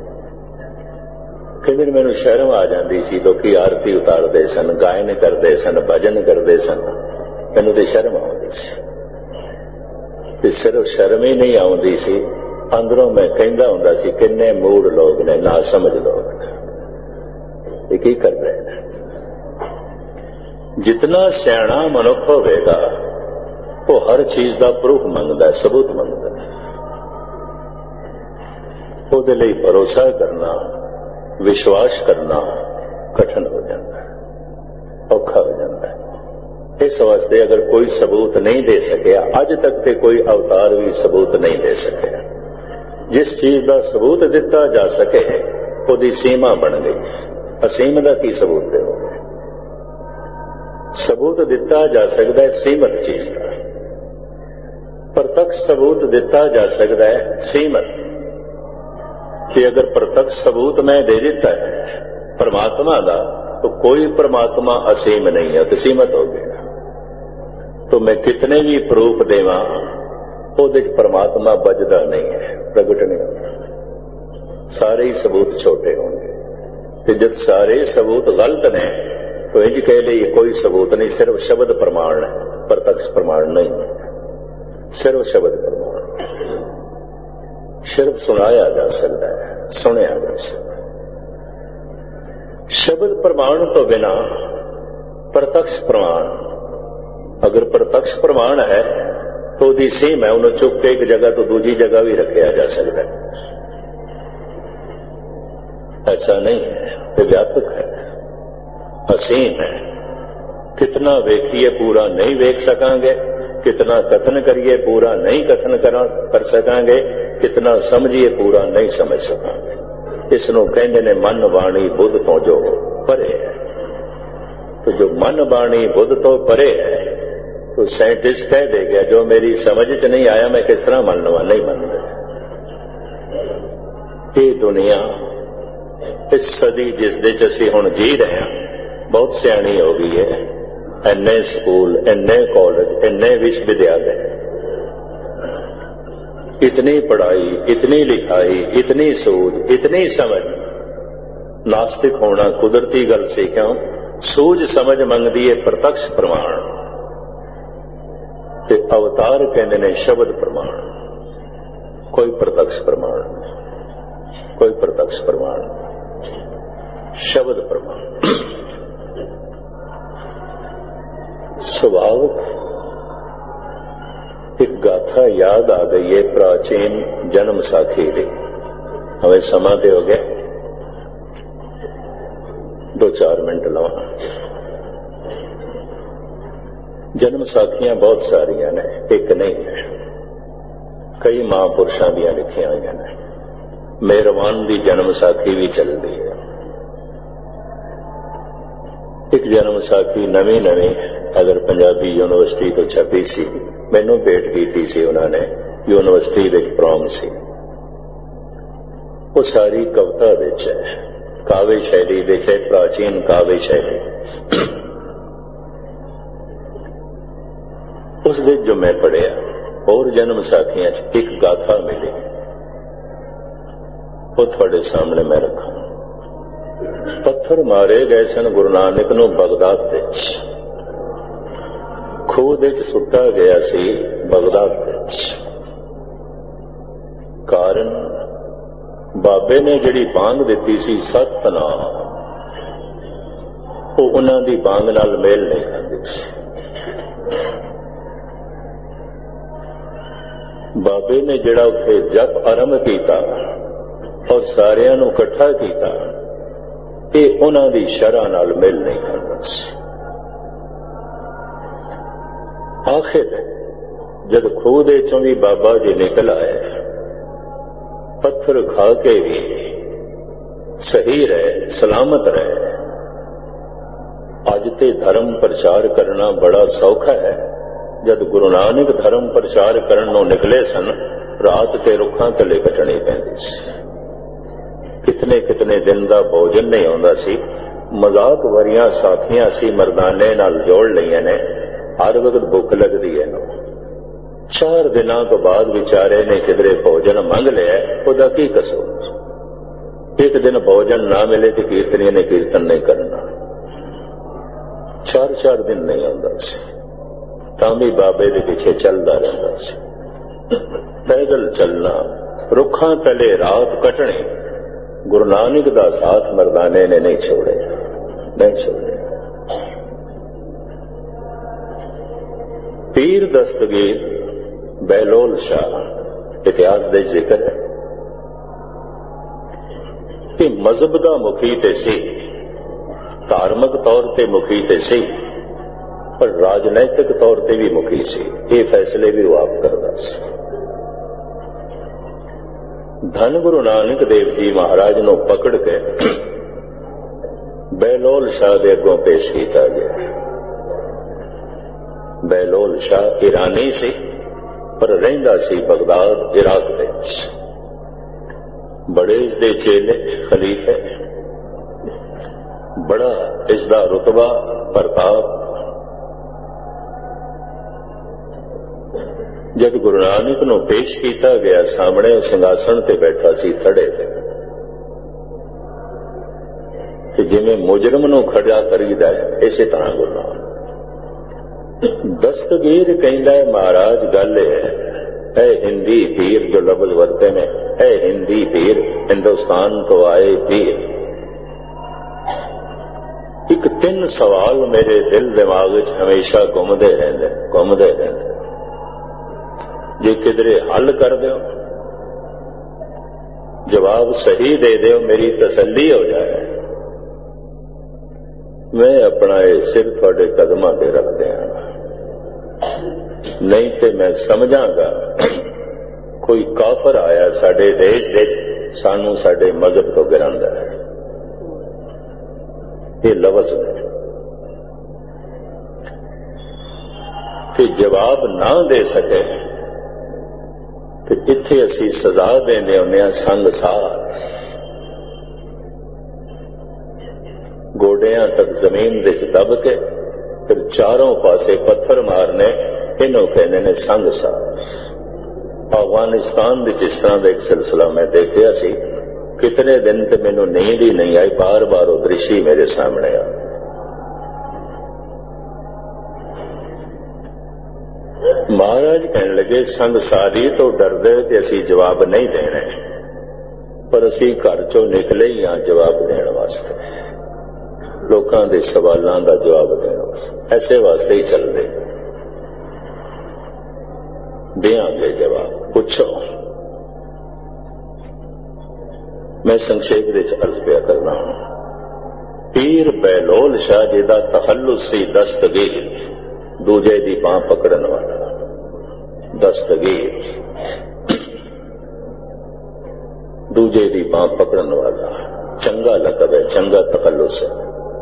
ਕਹਿੰਦੇ ਨੇ ਮੈਨੂੰ ਸ਼ਰਮ ਆ ਜਾਂਦੀ ਸੀ, ਲੋਕੀ ਆਰਤੀ ਉਤਾਰਦੇ ਸਨ, ਗਾਇਨ ਕਰਦੇ ਸਨ, ਭਜਨ ਕਰਦੇ ਸਨ, ਮੈਨੂੰ ਤੇ ਸ਼ਰਮ ਆਉਂਦੀ ਸੀ। ਤੇ ਸਿਰਫ ਸ਼ਰਮ ਹੀ ਨਹੀਂ ਆਉਂਦੀ ਸੀ, ਅੰਦਰੋਂ ਮੈਂ ਕਹਿੰਦਾ ਹੁੰਦਾ ਸੀ ਕਿੰਨੇ ਮੂੜ ਲੋਕ ਨੇ, ਨਾ ਸਮਝ ਲੋਕ ਨੇ, ਇਹ ਕੀ ਕਰ ਰਹੇ ਨੇ। ਜਿਤਨਾ ਸਿਆਣਾ ਮਨੁੱਖ ਹੋਵੇਗਾ ਉਹ ਹਰ ਚੀਜ਼ ਦਾ ਪ੍ਰੂਫ ਮੰਗਦਾ, ਸਬੂਤ ਮੰਗਦਾ। ਉਹਦੇ ਲਈ ਭਰੋਸਾ ਕਰਨਾ, ਵਿਸ਼ਵਾਸ ਕਰਨਾ ਕਠਿਨ ਹੋ ਜਾਂਦਾ, ਔਖਾ ਹੋ ਜਾਂਦਾ। ਇਸ ਵਾਸਤੇ ਅਗਰ ਕੋਈ ਸਬੂਤ ਨਹੀਂ ਦੇ ਸਕਿਆ, ਅੱਜ ਤੱਕ ਤੇ ਕੋਈ ਅਵਤਾਰ ਵੀ ਸਬੂਤ ਨਹੀਂ ਦੇ ਸਕਿਆ। ਜਿਸ ਚੀਜ਼ ਦਾ ਸਬੂਤ ਦਿੱਤਾ ਜਾ ਸਕੇ ਉਹਦੀ ਸੀਮਾ ਬਣ ਗਈ। ਅਸੀਮ ਦਾ ਕੀ ਸਬੂਤ ਦੇਵੋਗੇ? ਸਬੂਤ ਦਿੱਤਾ ਜਾ ਸਕਦਾ ਹੈ ਸੀਮਤ ਚੀਜ਼ ਦਾ, ਪ੍ਰਤੱਖ ਸਬੂਤ ਦਿੱਤਾ ਜਾ ਸਕਦਾ ਹੈ ਸੀਮਤ। ਕਿ ਅਗਰ ਪ੍ਰਤੱਖ ਸਬੂਤ ਮੈਂ ਦੇ ਦਿੱਤਾ ਹੈ परमात्मा का, तो कोई परमात्मा असीम नहीं है, तो सीमित हो गया। तो मैं कितने भी प्रूफ देवा, ਉਹਦੇ 'ਚ परमात्मा बजदा नहीं है, प्रगट नहीं होता। सारे ही सबूत छोटे होंगे। तो जब सारे सबूत गलत ने तो इंज कह लिए कोई सबूत नहीं, सिर्फ शब्द प्रमाण है, प्रत्यक्ष प्रमाण नहीं है, सिर्फ शब्द प्रमाण। सिर्फ सुनाया जा सकता है, सुनिया जा सकता है। शब्द प्रमाण तो बिना प्रत्यक्ष प्रमाण, अगर प्रत्यक्ष प्रमाण है तो ਉਹਦੀ ਸੀਮ है, उन्हें चुक के एक जगह तो दूसरी जगह भी रखा जा सकता है। ऐसा नहीं है, ये व्यापक है, असीम है। कितना वेखिए पूरा नहीं वेख सकांगे, कितना कथन करिए पूरा नहीं कथन कर सकांगे, कितना समझिए पूरा नहीं समझ सकांगे। इसनों कहते ने मन बाणी बुद्ध तो जो परे है। तो जो मन बाणी बुद्ध तो परे है, तो साइंटिस्ट कह देगा जो मेरी समझ च नहीं आया मैं किस तरह मान लवा, नहीं मान रहा। ये दुनिया इस सदी जिस दे असीं हुण जी रहे हैं बहुत सियाणी हो गई है। इन्ने स्कूल, इन्ने कॉलेज, इन्ने विश्वविद्यालय, इतनी पढ़ाई, इतनी लिखाई, इतनी सूझ, इतनी समझ। नास्तिक होना कुदरती गल से, क्यों? सूझ समझ मंगदी है प्रत्यक्ष प्रमाण, ते अवतार कहते ने शब्द प्रमाण। कोई प्रत्यक्ष प्रमाण, कोई प्रत्यक्ष प्रमाण, शब्द प्रमाण। स्वाभाविक एक गाथा याद आ गई है प्राचीन जन्म साखी की। हमें समा ते हो गया, 2-4 मिनट लाओ। जन्म साखियां बहुत सारिया ने, एक नहीं है, कई महापुरुषों दी लिखिया हुई ने। मेहरबान की जन्म साखी भी चलती है। एक जन्म साखी नवी नवी अगर पंजाबी यूनिवर्सिटी तो छपी सी, मैनू भेंट की सी उन्होंने, यूनिवर्सिटी विच प्रॉम सी। वो सारी कविता विच है, काव्य शैली विच है, प्राचीन काव्य शैली। उस दिन जो मैं पढ़िया और जन्म साखियां एक गाथा मिली, वो थोड़े सामने मैं रखा। पत्थर मारे गए सन गुरु नानक नूं बगदाद विच, खूह दे च सुट्टा गया सी बगदाद विच। कारण बाबे ने जिहड़ी बांग दिती सी सतनाम, ਉਹ ਉਹਨਾਂ ਦੀ ਬਾਂਗ ਨਾਲ ਮੇਲ ਨਹੀਂ ਖਾਂਦੀ ਸੀ। ਬਾਬੇ ਨੇ ਜਿਹੜਾ ਉੱਥੇ ਜਪ ਆਰੰਭ ਕੀਤਾ ਔਰ ਸਾਰਿਆਂ ਨੂੰ ਇਕੱਠਾ ਕੀਤਾ, ਇਹ ਉਹਨਾਂ ਦੀ ਸ਼ਰ੍ਹਾ ਨਾਲ ਮੇਲ ਨਹੀਂ ਖਾਂਦਾ ਸੀ। ਆਖਿਰ ਜਦ ਖੂਹ ਦੇ ਚੋਂ ਵੀ ਬਾਬਾ ਜੀ ਨਿਕਲ ਆਏ, ਪੱਥਰ ਖਾ ਕੇ ਵੀ ਸਹੀ ਰਹੇ, ਸਲਾਮਤ ਰਹੇ। ਅੱਜ ਤੇ ਧਰਮ ਪ੍ਰਚਾਰ ਕਰਨਾ ਬੜਾ ਸੌਖਾ ਹੈ। ਜਦ ਗੁਰੂ ਨਾਨਕ ਧਰਮ ਪ੍ਰਚਾਰ ਕਰਨ ਨੂੰ ਨਿਕਲੇ ਸਨ, ਰਾਤ ਤੇ ਰੁੱਖਾਂ ਥੱਲੇ ਕੱਟਣੀ ਪੈਂਦੀ ਸੀ। ਕਿਤਨੇ ਕਿਤਨੇ ਦਿਨ ਦਾ ਭੋਜਨ ਨਹੀਂ ਆਉਂਦਾ ਸੀ। ਮਜ਼ਾਕ ਵਰੀਆਂ ਸਾਖੀਆਂ ਸੀ ਮਰਦਾਨੇ ਨਾਲ ਜੋੜ ਲਈਆਂ ਨੇ, ਹਰ ਵਕਤ ਭੁੱਖ ਲੱਗਦੀ ਹੈ। 4 ਦਿਨਾਂ ਤੋਂ ਬਾਅਦ ਵਿਚਾਰੇ ਨੇ ਕਿਧਰੇ ਭੋਜਨ ਮੰਗ ਲਿਆ, ਉਹਦਾ ਕੀ ਕਸੂਰ। ਇੱਕ ਦਿਨ ਭੋਜਨ ਨਾ ਮਿਲੇ ਤੇ ਕੀਰਤਨੀਆਂ ਨੇ ਕੀਰਤਨ ਨਹੀਂ ਕਰਨਾ। 4 ਦਿਨ ਨਹੀਂ ਆਉਂਦਾ ਸੀ, ਤਾਂ ਵੀ ਬਾਬੇ ਦੇ ਪਿੱਛੇ ਚੱਲਦਾ ਰਹਿੰਦਾ ਸੀ। ਪੈਦਲ ਚੱਲਣਾ, ਰੁੱਖਾਂ ਤਲੇ ਰਾਤ ਕੱਟਣੀ, ਗੁਰੂ ਨਾਨਕ ਦਾ ਸਾਥ ਮਰਦਾਨੇ ਨੇ ਨਹੀਂ ਛੋੜਿਆ, ਨਹੀਂ ਛੋੜਿਆ। ਪੀਰ ਦਸਤਗੀਰ ਬਹਿਲੋਲ ਸ਼ਾਹ ਇਤਿਹਾਸ ਦੇ ਜ਼ਿਕਰ ਹੈ ਕਿ ਮਜ਼ਹਬ ਦਾ ਮੁਖੀ ਤੇ ਸੀ, ਧਾਰਮਿਕ ਤੌਰ ਤੇ ਮੁਖੀ ਤੇ ਸੀ, ਪਰ ਰਾਜਨੀਤਿਕ ਤੌਰ ਤੇ ਵੀ ਮੁਖੀ ਸੀ। ਇਹ ਫੈਸਲੇ ਵੀ ਉਹ ਆਪ ਕਰਦਾ ਸੀ। ਧੰਨ ਗੁਰੂ ਨਾਨਕ ਦੇਵ ਜੀ ਮਹਾਰਾਜ ਨੂੰ ਪਕੜ ਕੇ ਬਹਿਲੋਲ ਸ਼ਾਹ ਦੇ ਅੱਗੋਂ ਪੇਸ਼ ਕੀਤਾ ਗਿਆ। ਬਹਿਲੋਲ ਸ਼ਾਹ ਈਰਾਨੀ ਸੀ, ਪਰ ਰਹਿੰਦਾ ਸੀ ਬਗਦਾਦ, ਇਰਾਕ ਦੇ ਵਿੱਚ। ਬੜੇ ਇਸ ਦੇ ਚੇਲੇ, ਖਲੀਫੇ, ਬੜਾ ਇਸ ਦਾ ਰੁਤਬਾ, ਪ੍ਰਤਾਪ। ਜਦ ਗੁਰੂ ਨਾਨਕ ਨੂੰ ਪੇਸ਼ ਕੀਤਾ ਗਿਆ, ਸਾਹਮਣੇ ਸਿੰਘਾਸਣ ਤੇ ਬੈਠਾ ਸੀ, ਥੜੇ ਤੇ, ਕਿ ਜਿਵੇਂ ਮੁਜਰਮ ਨੂੰ ਖੜਾ ਕਰੀਦਾ ਹੈ, ਇਸੇ ਤਰ੍ਹਾਂ ਗੁਰੂ ਨਾਨਕ। ਦਸਤਗੀਰ ਕਹਿੰਦਾ ਹੈ, ਮਹਾਰਾਜ ਗੱਲ है हिंदी पीर जो लफ्ज वरते में है, हिंदी पीर हिंदुस्तान तो आए पीर। एक 3 सवाल मेरे दिल दिमाग विच हमेशा घूमते रहते। जे किधरे हल कर दो, जवाब सही दे दो, मेरी तसल्ली हो जाए, मैं अपना ये सिर थोड़े कदमां ते रख दियां। नहीं तो मैं समझांगा कोई काफर आया साडे देश विच, सानू साडे मजहब तो गिरांदा है। ये लफ्ज ने ते जवाब ना दे सके तो इत्थे असी सजा देने होने संगसार, गोडियां तक जमीन विच दब के फिर चारों पासे पत्थर मारने, इन्हों कहने ने संगसार। अफगानिस्तान विच इस तरह का एक सिलसिला मैं देखा सी, कितने दिन तो मैनू नींद ही नहीं आई, बार बार वो दृश्य मेरे सामने आ। महाराज कहने लगे, संगसारी तो डरदे कि असी जवाब नहीं देने, पर असी घर चों निकले ही हाँ जवाब देने वास्ते, लोगों के सवालों का जवाब देने वास्ते, ऐसे वास्ते ही चलते। देंगे जवाब, पूछो। मैं संक्षेप में अर्ज पिया करना हूं। पीर बहलोल शाह जी का तखल्लुस सी दस्तगीर, दूजे की बांह पकड़न वाला। दस्तगीर दूजे की बांह पकड़न वाला, चंगा लकब है, चंगा तखल्लुस है।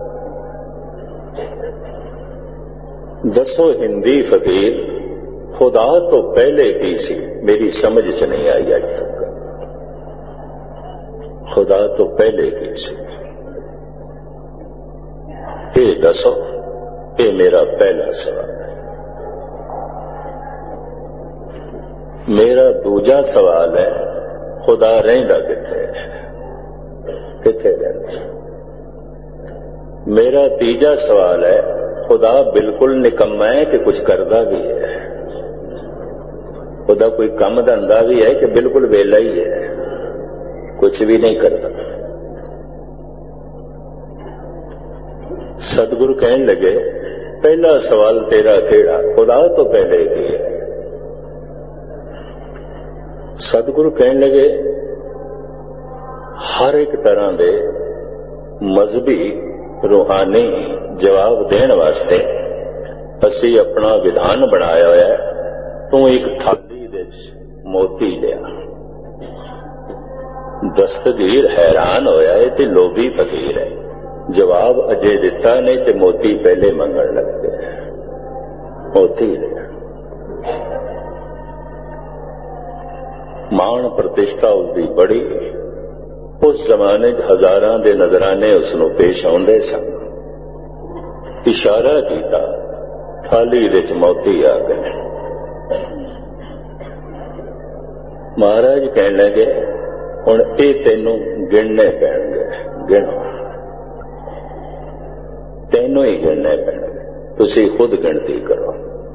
दसो हिंदी फकीर खुदा तो पहले की सी, मेरी समझ च नहीं आई आज तक। खुदा तो पहले की सी, ये दसो, ये मेरा पहला सवाल है। मेरा दूजा सवाल है, खुदा रहिंदा किथे है, किथे रहिंदा। मेरा तीजा सवाल है, खुदा बिल्कुल निकम्मा है कि कुछ करदा भी है, खुदा कोई काम धंधा भी है कि बिल्कुल वेला ही है, कुछ भी नहीं करता। सतगुरु कहने लगे, पहला सवाल तेरा केड़ा, खुदा तो पहले की है। सतगुरु कहने लगे, हर एक तरह के मजहबी रूहानी जवाब देने वास्ते असी अपना विधान बनाया होया है। तू एक थाली दे मोती लिया। दस्तगीर हैरान होया है ते लोभी फकीर है, जवाब अजे दिता नहीं ते मोती पहले मंगण लग गए। मोती लिया। मान प्रतिष्ठा उसकी बड़ी। उस जमाने हजारां दे नजराने उसनों पेश आउंदे सन। इशारा किया, थाली विच मोती आ गए। महाराज कहने लगे, हुण ये तैनूं गिणने पैणगे, गिणो, तैनूं ही गिणने पैणगे, तुसीं खुद गिणती करो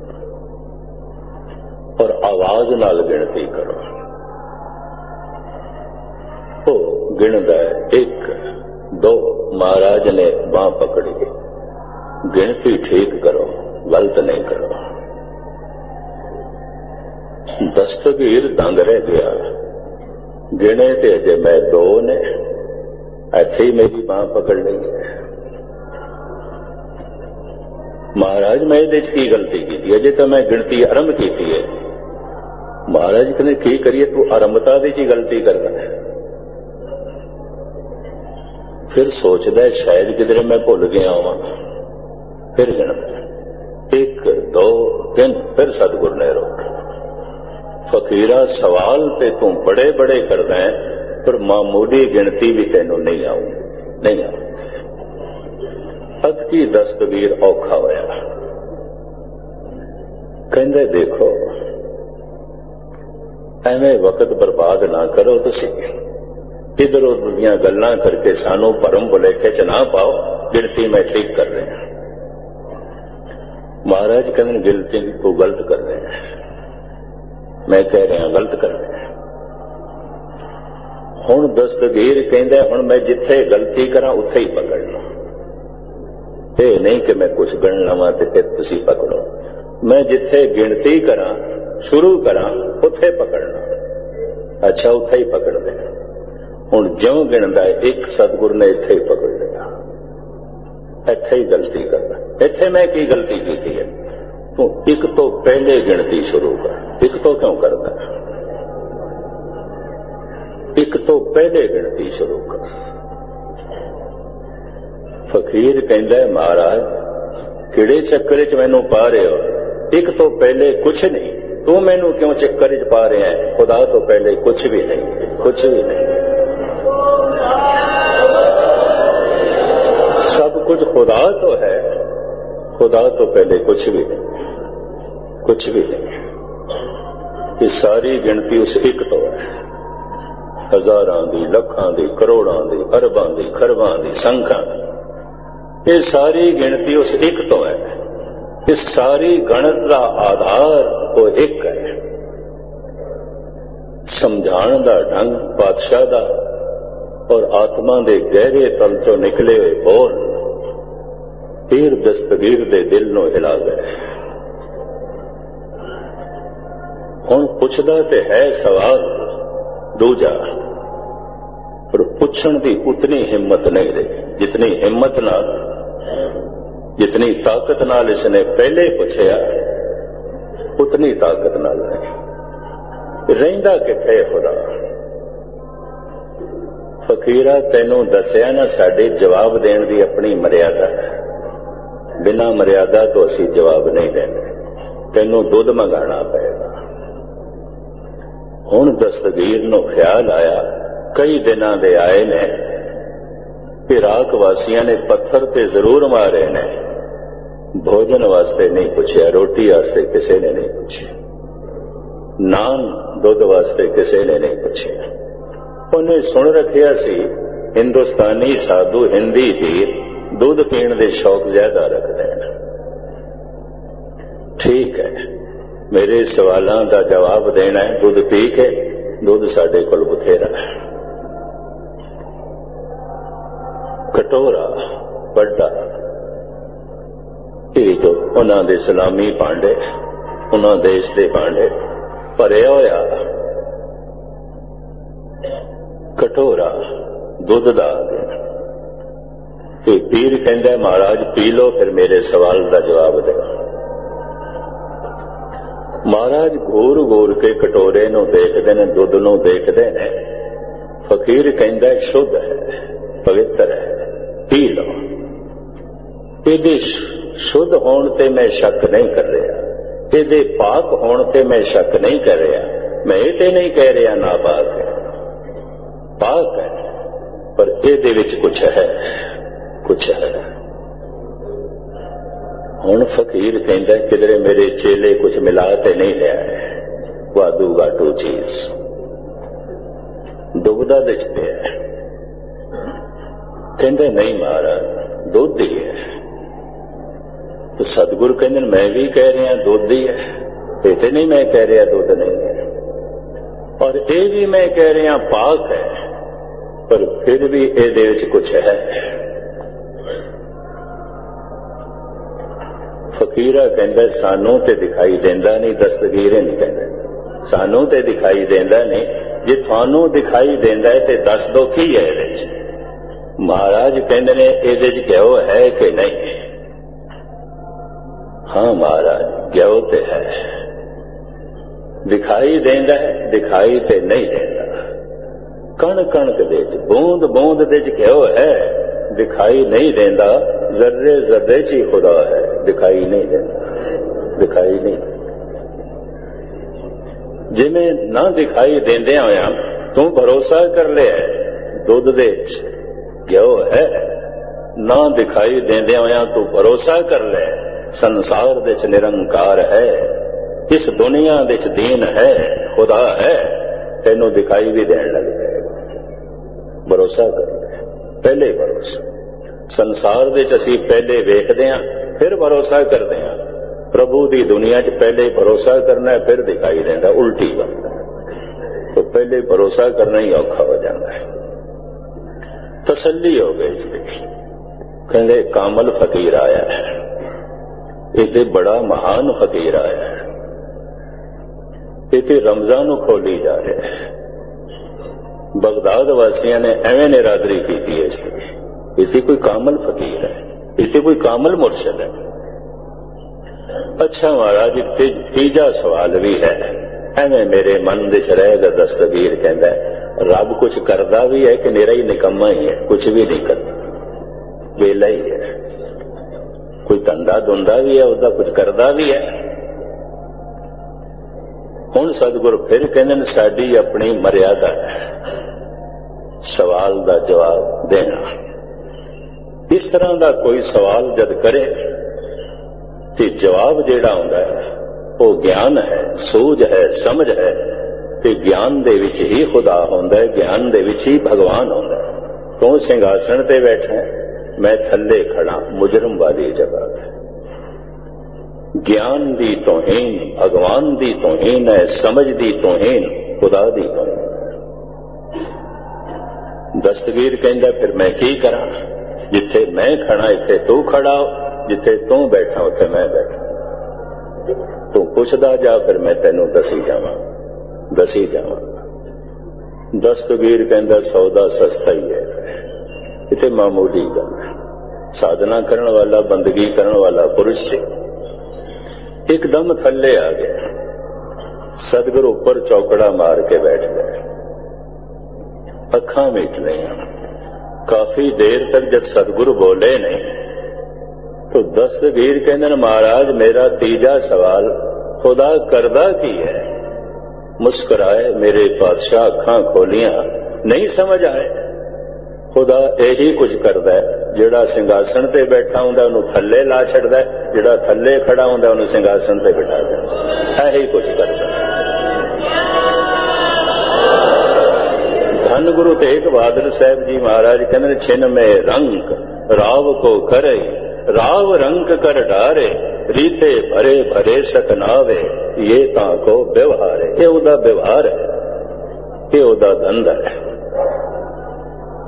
और आवाज नाल गिणती करो। वो गिणदा है, 1 2। महाराज ने बांह पकड़ी, गिणती ठीक करो, गलत नहीं करो। दस्तगीर दंग रह गया, गिणे ते अजे मैं 2 ने, इत्थे ही मेरी बांह पकड़ ली है। महाराज मैं इहदे च की गलती की, अजे तो मैं गिणती आरंभ की है। महाराज कहने की करिए, तू आरंभता दी च गलती करना है। फिर सोचता है शायद किधरे मैं भुल गया हुआ, फिर गिनता 1 2 3। फिर सतगुरु ने रोका, फकीरा सवाल ते तू बड़े बड़े करदा है, पर मामूली गिनती भी तेनों नहीं आऊ, नहीं आऊ। अदकी दस्तगीर औखा होया, कहंदे देखो एवें वक्त बर्बाद ना करो, तुसीं इधर उधर दीयां गल्लां करके सानू भरम भुलेखे च ना पाओ, गिनती मैं ठीक कर रहे हैं। महाराज कहते गिनती को गलत कर रहे हैं, मैं कह रहा गलत कर रहे हैं। हुण दस्तगीर कहंदा हुण मैं जिथे गलती करा उत्थे ही पकड़ना, ये नहीं कि मैं कुछ गण लवां ते फिर तुसीं पकड़ो। मैं जिथे गिनती करा शुरू करा उत्थे पकड़ना। अच्छा उत्थे ही पकड़ देना। हुण ज्यों गिणदा है, 1 सतगुरु ने इत्थे ही पकड़ लिया, इत्थे ही गलती करना। इत्थे मैं की गलती की है, तू 1 तो पहले गिणती शुरू कर। 1 तो क्यों करदा, 1 तो पहले गिणती शुरू कर। फकीर कहंदा महाराज किहड़े चक्कर च मैनू पा रहे हो, 1 तो पहले कुछ नहीं, तू मैनू क्यों चक्कर च पा रहे हैं, खुदा तो पहले कुछ भी नहीं, कुछ भी नहीं। सब कुछ खुदा तो है, खुदा तो पहले कुछ भी नहीं, कुछ भी नहीं। ये सारी गिनती उस 1 तो है, हजारां दी, लखां दी, करोड़ां दी, अरबां दी, खरबां दी, संखां दी। ये सारी गिनती उस 1 तो है। इस सारी गणत का आधार वो 1 है। समझाण दा ढंग पातशाह दा और आत्मा दे गहरे तल चों निकले हुए बोल पीर दस्तगीर दे दिल नूं हिला गए। हुण पुछदा ते है सवाल दूजा, पर पुछण दी उतनी हिम्मत नहीं रही जितनी हिम्मत नाल, जितनी ताकत नाल इसने पहले पूछया, उतनी ताकत नाल नहीं। रहिंदा किथे खुदा। फकीरा तैनूं दसिया ना, साडे जवाब देण दी अपनी मर्यादा है, बिना मर्यादा तो असीं जवाब नहीं देंगे, तैनूं दुध मंगाना पएगा। हुण दस्तगीर नूं ख्याल आया, कई दिनां दे आए ने, इराक वासियां ने पत्थर ते जरूर मारे ने, भोजन वास्ते नहीं पूछया, रोटी वास्ते किसी ने नहीं पूछया, नान दुध वास्ते किसी ने नहीं पूछया। उन्हें सुन रखिया सी हिंदुस्तानी साधु हिंदी पीर दुध पीण दे शौक ज्यादा रखते हैं। ठीक है, मेरे सवालों का जवाब देना है, दुध पी के, दुध साडे कोल बथेरा है। कटोरा बड़ा जो उन्होंने सलामी भांडे, उन्होंने देश के भांडे भरिया होया कटोरा दुध दा आ गया। ते पीर कहंदा महाराज पी लो, फिर मेरे सवाल का जवाब दे। महाराज घूर घूर के कटोरे नूं देखदे ने, दुध नूं देखदे ने। फकीर कहंदा शुद्ध है, पवित्र है, पी लो। इहदे शुद्ध होण ते मैं शक नहीं कर रहा, इहदे पाक होण ते मैं शक नहीं कर रहा। मैं ये ते नहीं कह रहा नापाक है, पाक है, पर इहदे विच कुछ है, कुछ है। हुण फकीर कहंदा किधरे मेरे चेले कुछ मिला ते नहीं लिया है, वाधू घाटू चीज दुबदा विच पिया। कहंदा नहीं महाराज दुध ही है। तो सतगुरु कहंदे मैं भी कह रहा दुध ही है, ये नहीं मैं कह रहा दुध नहीं है, और ये भी मैं कह रहा पाक है, पर फिर भी इहदे विच कुछ है। फकीरा कहंदा सानू ते दिखाई देंदा नहीं, दस्तगीर नहीं कहंदा सानू ते दिखाई देंदा नहीं। जे थानू दिखाई देंदा है ते दस दो की है इहदे विच। महाराज कहंदे ने इहदे विच घ्यो है कि नहीं? हाँ महाराज घ्यो ते है, दिखाई देंदा है, दिखाई ते नहीं देंदा। कण कणक दे च बूंद बूंद दे च घ्यो है, दिखाई नहीं देंदा। जर्रे जर्रे च ही खुदा है, दिखाई नहीं देंदा, दिखाई नहीं। जिमें ना दिखाई देंदे होया तू भरोसा कर लिया दुध दे घ्यो है, ना दिखाई देंदे होया तू भरोसा कर ले संसार दे च निरंकार है, इस दुनिया दे च दीन है, खुदा है। तेनों दिखाई भी देने लग जाएगा। भरोसा कर ले, पहले ही भरोसा। संसार दे च असीं पहले वेखदे हां, फिर भरोसा करदे हां। प्रभु दी दुनिया च पहले ही भरोसा करना है, फिर दिखाई देंदा, उल्टी बात है। तो पहले भरोसा करना ही औखा हो जाता है। तसल्ली हो गई इसकी। कहंदे कामल फकीर आया है, इते बड़ा महान फकीर आया है, इते रमजान खोली जा रहा है। बगदाद वासियों ने एवं निरादरी की है इसकी। इसे कोई कामल फकीर है, इसे कोई कामल मुर्शद है। अच्छा महाराज तीजा सवाल भी है, एवं मेरे मन दे च रहेगा। दस्तगीर कहंदा रब कुछ करदा भी है कि निरा ही निकम्मा ही है? कुछ भी नहीं करता, वेला ही है। कोई धंधा धुंदा भी है, उसका कुछ करदा भी है। हुण सतगुरु फिर कहंदे साडी अपनी मर्यादा है सवाल का जवाब देना। इस तरह का कोई सवाल जद करे तो जवाब जिहड़ा हुंदा है वो ज्ञान है, सूझ है, समझ है कि ज्ञान दे विच ही खुदा हुंदा है, ज्ञान दे विच ही भगवान हुंदा है। तू सिंघासन ते बैठा है, मैं थल्ले खड़ा, मुजरम वाली जगह है। ज्ञान दी तौहीन भगवान दी तौहीन है, समझ दी तौहीन खुदा दी तौहीन। दस्तगीर कहंदा फिर मैं की करा? जिथे मैं खड़ा इथे तू खड़ा हो, जिथे तू बैठा उथे मैं बैठा। तू पुछदा जा, फिर मैं तेनों दसी जावां, दसी जावां। दस्तगीर कहंदा सौदा सस्ता ही है, इथे मामूली गल है। साधना करने वाला, बंदगी करने वाला पुरुष से एकदम थल्ले आ गया। सतगुरु ऊपर चौकड़ा मार के बैठ गए, अखां मीट लिया। काफी देर तक जब सतगुरु बोले नहीं तो दस्तगीर कहंदे महाराज मेरा तीजा सवाल खुदा करदा की है? मुस्कुराए मेरे पातशाह, अखां खोलियां, नहीं समझ आए। खुदा यही कुछ करदा है, जिहड़ा सिंघासन ते बैठा हुंदा उहनूं थल्ले ला छड्डदा है, जिहड़ा थल्ले खड़ा हुंदा उहनूं सिंघासन ते बिठा दिंदा। यही कुछ करदा है। धन गुरु तेग बहादुर साहब जी महाराज कहते छिन में रंग राव को करे, राव रंग कर डारे, रीते भरे भरे सकनावे, ये ताको व्यवहार है। ये उदा व्यवहार है, ये उदा धंधा है।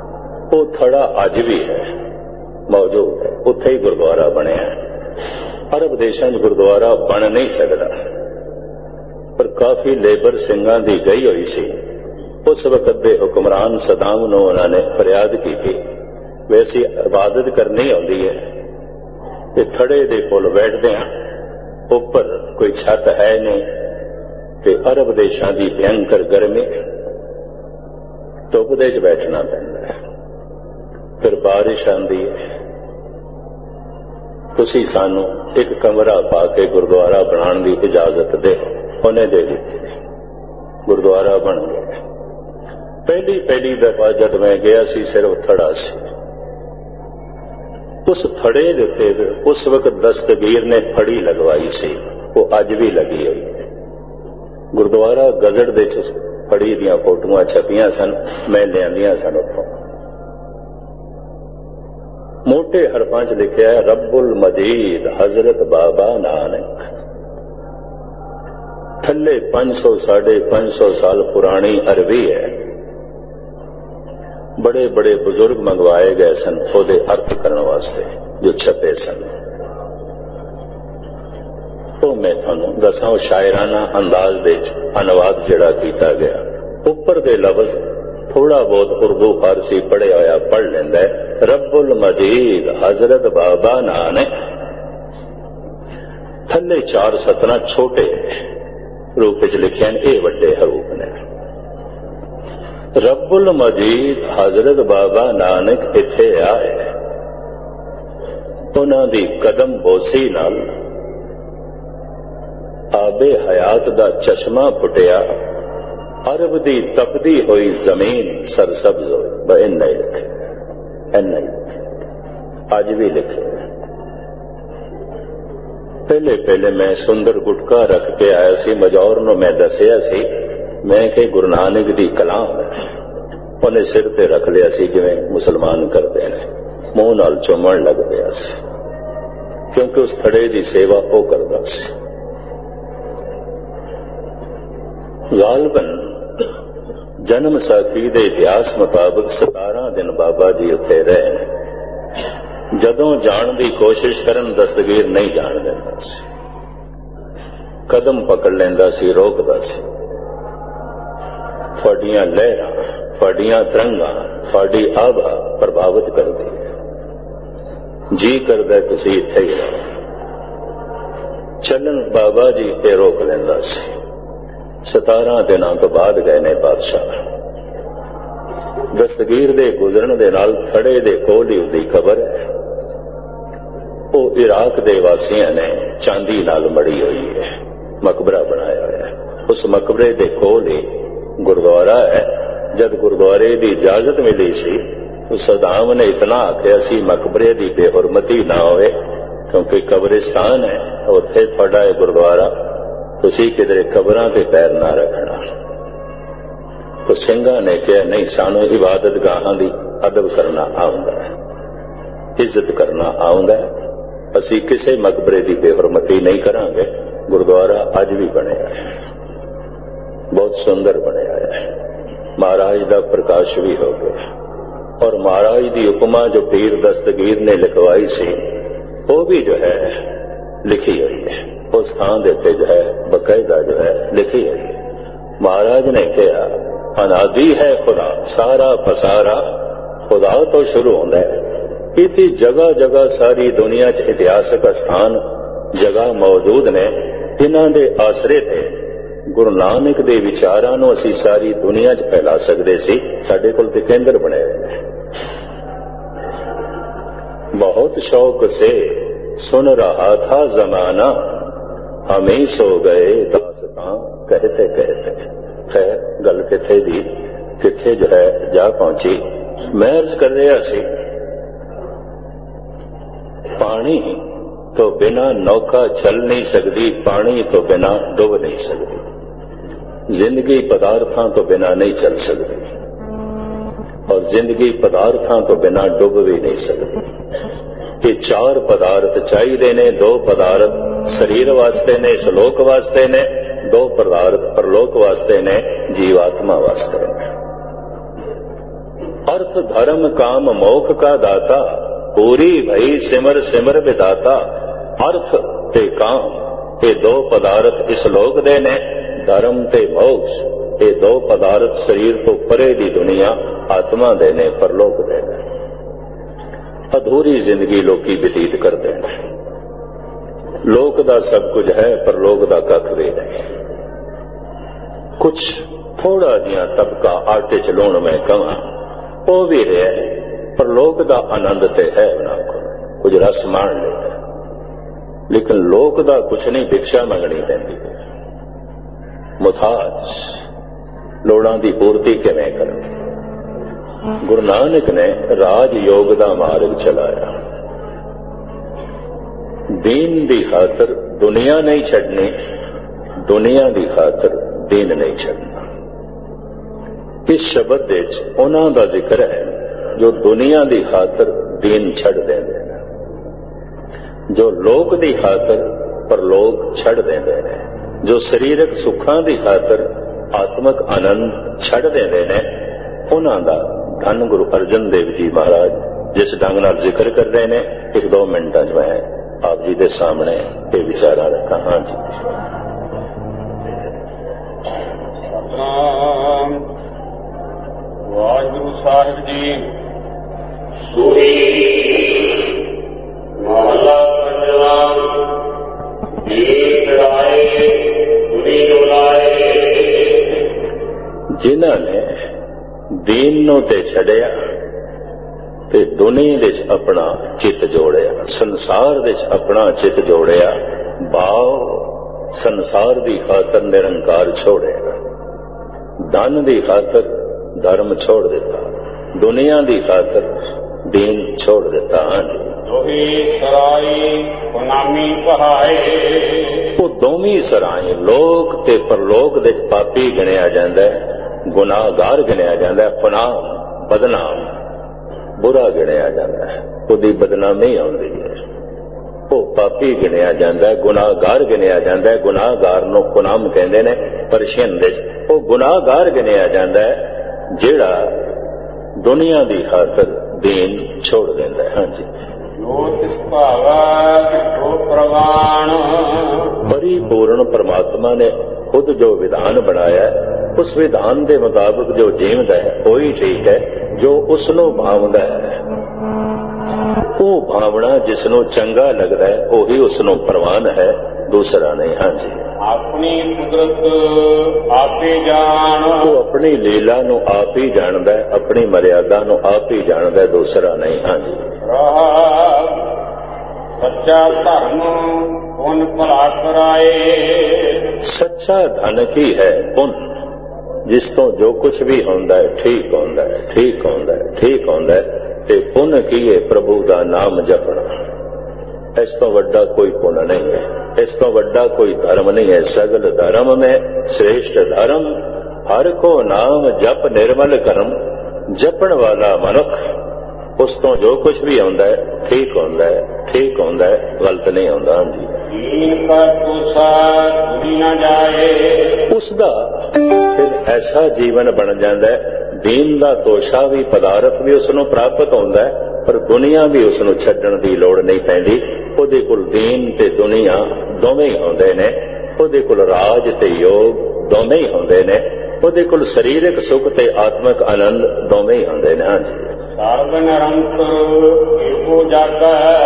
वो थड़ा अज भी है, मौजूद है, उत्थे ही गुरुद्वारा बनया है। अरब देशों में गुरुद्वारा बन नहीं सकता, पर काफी लेबर सिंघां दी गई हुई सी। उस वक्त के हुक्मरान सदाम नूं उन्होंने फरियाद की थी, वैसी इबादत करनी आती है कि थड़े दे पुल बैठते हैं, ऊपर कोई छत है नहीं, कि अरब देशों की भयंकर गर्मी, धुप दे च बैठना पैंदा है, फिर बारिश आती है। तुसी सानू एक कमरा पा के गुरुद्वारा बनाने की इजाजत दे, उन्हें दे दी। गुरुद्वारा बन गया। पहली दफा जब मैं गया सी सिर्फ थड़ा सी, उस थड़े दे उत्ते उस वक्त दस्तगीर ने फड़ी लगवाई सी, वो अज भी लगी हुई है। गुरुद्वारा गजट दे फड़ी दियां फोटोआं छपियां सन, मैं लियांदियां सन उत्थों। मोटे हरफां च लिखिया है रब्बुल मजीद हजरत बाबा नानक। थल्ले 500 550 साल पुरानी अरबी है। बड़े बड़े बुजुर्ग मंगवाए गए सन ओदे अर्थ करने वास्ते जो छपे सन। तो मैं थानू दसां शायराना अंदाज दे अनुवाद जिहड़ा कीता गया। ऊपर दे लफ्ज थोड़ा बहुत उर्दू फारसी पढ़े होया पढ़ लेंदा है। रब्बुल मजीद हजरत बाबा नानक। थल्ले 4 सतना छोटे रूप च लिखे हैं, ये वड्डे हरूप ने। रब्बुल मजीद हजरत बाबा नानक इत्थे आए, उन्हां दी कदम बोसी नाल आबे हयात दा चश्मा फुटिया, अरब दी तपदी हुई जमीन सरसब्ज हो। इन्ना ही लिखे, इन्ना ही अज भी लिखे। पहले मैं सुंदर गुटका रख के आया सी, मजौर नूं मैं दसिया सी, मैं कि गुरु नानक दी कलाम है, उन्हें सिर ते रख लिया सी जिवें मुसलमान करते हैं, मूंह नाल चुमण लग पिया सी, क्योंकि उस थड़े दी सेवा वो करदा सी। गालबन जन्म साखी दे इतिहास मुताबिक 17 दिन बाबा जी उत्थे रहे। जदों जाण दी कोशिश करन दस्तगीर नहीं जाण दिंदा सी, कदम पकड़ लैंदा सी, रोकदा सी। तुहाडियां लहरां, तुहाडियां तरंगां, तुहाडी आभा प्रभावित करदी है। जी करदा तुसीं इत्थे ही रहो। चलन बाबा जी ते रोक लैंदा सी। 17 दिनों तो बाद गए ने बादशाह। दस्तगीर दे गुजरन दे नाल थड़े दे कोल ही उसदी कबर है। वो इराक दे वासियां ने चांदी नाल मड़ी हुई है, मकबरा बनाया है। उस मकबरे दे कोल ही गुरुद्वारा है। जब गुरुद्वारे की इजाजत मिली सी तो सदाम ने इतना आख्या सी मकबरे की बेहुरमती ना होवे, क्योंकि कब्रिस्तान है, उत्थे तुहाडा है गुरुद्वारा, तुसी किधरे कबरां ते पैर ना रखना। तो सिंघां ने कहा नहीं, सानू इबादत गाहां दी अदब करना आउंदा है, इज्जत करना आउंदा है, असी किसी मकबरे की बेहुरमती नहीं करांगे। गुरुद्वारा अज भी बनिया है, बहुत सुंदर बनिया है। महाराज का प्रकाश भी हो गया, और महाराज की उपमा जो पीर दस्तगीर ने लिखवाई सी वो भी जो है लिखी हुई है। उस स्थान देते जो है बकायदा जो है लिखी है। महाराज ने कहा अनादि है खुदा, सारा पसारा खुदा तो शुरू होता है। इतनी जगह जगह सारी दुनिया च इतिहासक स्थान जगह मौजूद ने, जिन्हां दे आसरे थे गुरु नानक दे विचारां नूं असीं सारी दुनिया च फैला सकदे सी। साडे कोल ते केंद्र बने हुए हैं। बहुत शौक से सुन रहा था जमाना, हम ही सो गए दास्तां कहते कहते। खैर गल किथे दी किथे जो है जा पहुंची। मैं अर्ज कर रहा सी, पानी तो बिना नौका चल नहीं सकती, पानी तो बिना डूब नहीं सकती, जिंदगी पदार्थां तो बिना नहीं चल सकती, और जिंदगी पदार्थां तो बिना डूब भी नहीं सकती। ये 4 पदार्थ चाहिए ने। 2 पदार्थ शरीर वास्ते ने, सलोक वास्ते ने, 2 पदार्थ परलोक वास्ते ने, जीवात्मा वास्ते ने। अर्थ धर्म काम मोक्ष का दाता, पूरी भई सिमर सिमर विदाता। अर्थ ਤੇ ਕਾਮ, ਇਹ ਦੋ ਪਦਾਰਥ ਇਸ ਲੋਕ ਦੇ ਨੇ। ਧਰਮ ਤੇ ਮੋਕਸ਼, ਇਹ ਦੋ ਪਦਾਰਥ ਸਰੀਰ ਤੋਂ ਪਰੇ ਦੀ ਦੁਨੀਆ ਆਤਮਾ ਦੇ ਨੇ, ਪਰਲੋਕ ਦੇ ਨੇ। ਅਧੂਰੀ ਜ਼ਿੰਦਗੀ ਲੋਕੀ ਬਤੀਤ ਕਰਦੇ ਨੇ। ਲੋਕ ਦਾ ਸਭ ਕੁਝ ਹੈ, ਪਰਲੋਕ ਦਾ ਕੱਖ ਵੀ ਨਹੀਂ। ਕੁਛ ਥੋੜਾ ਜਿਹਾ ਤਬਕਾ ਆਟੇ ਚ ਲੂਣ ਮੈਂ ਕਹਾਂ, ਉਹ ਵੀ ਰਿਹਾ, ਪਰਲੋਕ ਦਾ ਆਨੰਦ ਤੇ ਹੈ ਉਹਨਾਂ ਕੋਲ, ਕੁਝ ਰਸ ਮਾਣ ਲੈਂਦਾ। ਲੇਕਿਨ ਲੋਕ ਦਾ ਕੁਛ ਨਹੀਂ, ਭਿਕਸ਼ਾ ਮੰਗਣੀ ਪੈਂਦੀ ਹੈ। ਮੁਥਾਜ, ਲੋੜਾਂ ਦੀ ਪੂਰਤੀ ਕਿਵੇਂ ਕਰਨ? ਗੁਰੂ ਨਾਨਕ ਨੇ ਰਾਜ ਯੋਗ ਦਾ ਮਾਰਗ ਚਲਾਇਆ। ਦੀਨ ਦੀ ਖਾਤਰ ਦੁਨੀਆ ਨਹੀਂ ਛੱਡਣੀ, ਦੁਨੀਆ ਦੀ ਖਾਤਰ ਦੀਨ ਨਹੀਂ ਛੱਡਣਾ। ਇਸ ਸ਼ਬਦ ਵਿੱਚ ਉਹਨਾਂ ਦਾ ਜ਼ਿਕਰ ਹੈ ਜੋ ਦੁਨੀਆ ਦੀ ਖਾਤਰ ਦੀਨ ਛੱਡ ਦਿੰਦੇ ਨੇ, ਜੋ ਲੋਕ ਦੀ ਖਾਤਰ ਪਰਲੋਕ ਛੱਡ ਦਿੰਦੇ ਨੇ, ਜੋ ਸਰੀਰਕ ਸੁੱਖਾਂ ਦੀ ਖਾਤਰ ਆਤਮਿਕ ਆਨੰਦ ਛੱਡ ਦਿੰਦੇ ਨੇ। ਉਹਨਾਂ ਦਾ ਧੰਨ ਗੁਰੂ ਅਰਜਨ ਦੇਵ ਜੀ ਮਹਾਰਾਜ ਜਿਸ ਢੰਗ ਨਾਲ ਜ਼ਿਕਰ ਕਰ ਰਹੇ ਨੇ, 1-2 ਮਿੰਟਾਂ 'ਚ ਮੈਂ ਆਪ ਜੀ ਦੇ ਸਾਹਮਣੇ ਇਹ ਵਿਚਾਰਾਂ ਰੱਖਾਂ। ਹਾਂ ਜੀ। ਵਾਹਿਗੁਰੂ ਸਾਹਿਬ ਜੀ। ਸੂਰੀ ਮਹਲਾ ਪੰਜਵਾਂ। ਦੀਨ ਰਾਏ ਗੁਰੀ ਲਾਏ। ਜਿਨ੍ਹਾਂ ਨੇ ਦੀਨ ਨੂੰ ਤੇ ਛੱਡਿਆ ਤੇ ਦੁਨੀਆ ਵਿੱਚ ਆਪਣਾ ਚਿੱਤ ਜੋੜਿਆ, ਸੰਸਾਰ ਵਿੱਚ ਆਪਣਾ ਚਿੱਤ ਜੋੜਿਆ, ਭਾਵ ਸੰਸਾਰ ਦੀ ਖਾਤਰ ਨਿਰੰਕਾਰ ਛੋੜਿਆ, ਧਨ ਦੀ ਖਾਤਰ ਧਰਮ ਛੋੜ ਦਿੱਤਾ, ਦੁਨੀਆ ਦੀ ਖਾਤਰ ਦੀਨ ਛੋੜ ਦਿੱਤਾ। ਦੋਹੀ ਸਰਾਈ ਗੁਨਾਮੀ ਕਹਾਏ। ਉਹ ਦੋਵੇਂ ਸਰਾਏ ਲੋਕ ਤੇ ਪਰਲੋਕ ਦੇ ਪਾਪੀ ਗਿਣਿਆ ਜਾਂਦਾ ਹੈ, ਗੁਨਾਹਗਾਰ ਗਿਣਿਆ ਜਾਂਦਾ ਹੈ, ਗੁਨਾਹ ਬਦਨਾਮ ਬੁਰਾ ਗਿਣਿਆ ਜਾਂਦਾ ਹੈ, ਉਹਦੀ ਬਦਨਾਮੀ ਆਉਂਦੀ ਹੈ। ਉਹ ਪਾਪੀ ਗਿਣਿਆ ਜਾਂਦਾ ਹੈ, ਗੁਨਾਹਗਾਰ ਗਿਣਿਆ ਜਾਂਦਾ ਹੈ। ਗੁਨਾਹਗਾਰ ਨੂੰ ਗੁਨਾਮ ਕਹਿੰਦੇ ਨੇ ਪਰਸ਼ੀਅਨ ਵਿੱਚ। ਉਹ ਗੁਨਾਹਗਾਰ ਗਿਣਿਆ ਜਾਂਦਾ ਹੈ ਜਿਹੜਾ ਦੁਨੀਆ ਦੀ ਖਾਤਰ ਦੀਨ ਛੋੜ ਦਿੰਦਾ ਹੈ। ਹਾਂਜੀ। ਜੋ ਤਿਸ ਭਾਵਾ ਜੋ ਪ੍ਰਵਾਨ। ਪਰਿਪੂਰਨ ਪਰਮਾਤਮਾ ਨੇ ਖੁਦ ਜੋ ਵਿਧਾਨ ਬਣਾਇਆ, ਉਸ ਵਿਧਾਨ ਦੇ ਮੁਤਾਬਕ ਜੋ ਜੀਵਦਾ ਹੈ ਉਹੀ ਠੀਕ ਹੈ। ਜੋ ਉਸ ਨੂੰ ਭਾਵਦਾ ਹੈ, ਉਹ ਭਾਵਨਾ ਜਿਸ ਨੂੰ ਚੰਗਾ ਲੱਗਦਾ ਹੈ ਉਹੀ ਉਸ ਨੂੰ ਪ੍ਰਵਾਨ ਹੈ, ਦੂਸਰਾ ਨਹੀਂ। ਹਾਂਜੀ। ਆਪਣੀ ਕੁਦਰਤ ਆਪੇ ਜਾਣ। ਉਹ ਆਪਣੀ ਲੀਲਾ ਨੂੰ ਆਪ ਹੀ ਜਾਣਦਾ ਹੈ, ਆਪਣੀ ਮਰਿਆਦਾ ਨੂੰ ਆਪ ਹੀ ਜਾਣਦਾ ਹੈ, ਦੂਸਰਾ ਨਹੀਂ। ਹਾਂਜੀ। ਸੱਚਾ ਧਰਮ ਪੁੰਨ ਭਲਾ ਕਰਾਏ। ਸੱਚਾ ਧਨ ਕੀ ਹੈ? ਪੁੰਨ, ਜਿਸ ਤੋਂ ਜੋ ਕੁਝ ਵੀ ਹੁੰਦਾ ਹੈ ਠੀਕ ਹੁੰਦਾ ਹੈ, ਠੀਕ ਹੁੰਦਾ ਹੈ, ਠੀਕ ਹੁੰਦਾ ਹੈ। ਤੇ ਪੁੰਨ ਕੀ ਹੈ? ਪ੍ਰਭੂ ਦਾ ਨਾਮ ਜਪਣਾ। ਇਸ ਤੋਂ ਵੱਡਾ ਕੋਈ ਪੁੰਨ ਨਹੀਂ ਹੈ, ਇਸ ਤੋਂ ਵੱਡਾ ਕੋਈ ਧਰਮ ਨਹੀਂ ਹੈ। ਸਗਲ ਧਰਮ में श्रेष्ठ धर्म हर को नाम जप निर्मल करम। ਜਪਣ ਵਾਲਾ ਮਨੁੱਖ, ਉਸ ਤੋਂ ਜੋ ਕੁਝ ਵੀ ਆਉਂਦਾ ਹੈ ਠੀਕ ਹੁੰਦਾ ਹੈ, ਠੀਕ ਹੁੰਦਾ ਹੈ, ਗਲਤ ਨਹੀਂ ਹੁੰਦਾ। ਹਾਂਜੀ। ਦੀਨ ਕਾ ਤੋਸਾ ਦੁਨੀ ਨਾ ਜਾਏ। ਉਸ ਦਾ ਫਿਰ ਐਸਾ ਜੀਵਨ ਬਣ ਜਾਂਦਾ ਹੈ, ਦੀਨ ਦਾ ਤੋਸ਼ਾ ਵੀ ਪਦਾਰਥ ਵੀ ਉਸ ਨੂੰ ਪ੍ਰਾਪਤ ਹੁੰਦਾ ਹੈ, ਪਰ ਦੁਨੀਆ ਵੀ ਉਸ ਨੂੰ ਛੱਡਣ ਦੀ ਲੋੜ ਨਹੀਂ ਪੈਂਦੀ। ਉਹਦੇ ਕੋਲ ਦੀਨ ਤੇ ਦੁਨੀਆ ਦੋਵੇਂ ਹੀ ਹੁੰਦੇ ਨੇ, ਉਹਦੇ ਕੋਲ ਰਾਜ ਤੇ ਯੋਗ ਦੋਵੇਂ ਹੀ ਹੁੰਦੇ ਨੇ, ਉਹਦੇ ਕੋਲ ਸਰੀਰਕ ਸੁੱਖ ਤੇ ਆਤਮਿਕ ਆਨੰਦ ਦੋਵੇਂ ਹੀ ਹੁੰਦੇ ਨੇ। ਹਾਂਜੀ। ਸਰਬ ਨਿਰੰਤਰ ਏਕੋ ਜਾਗੈ।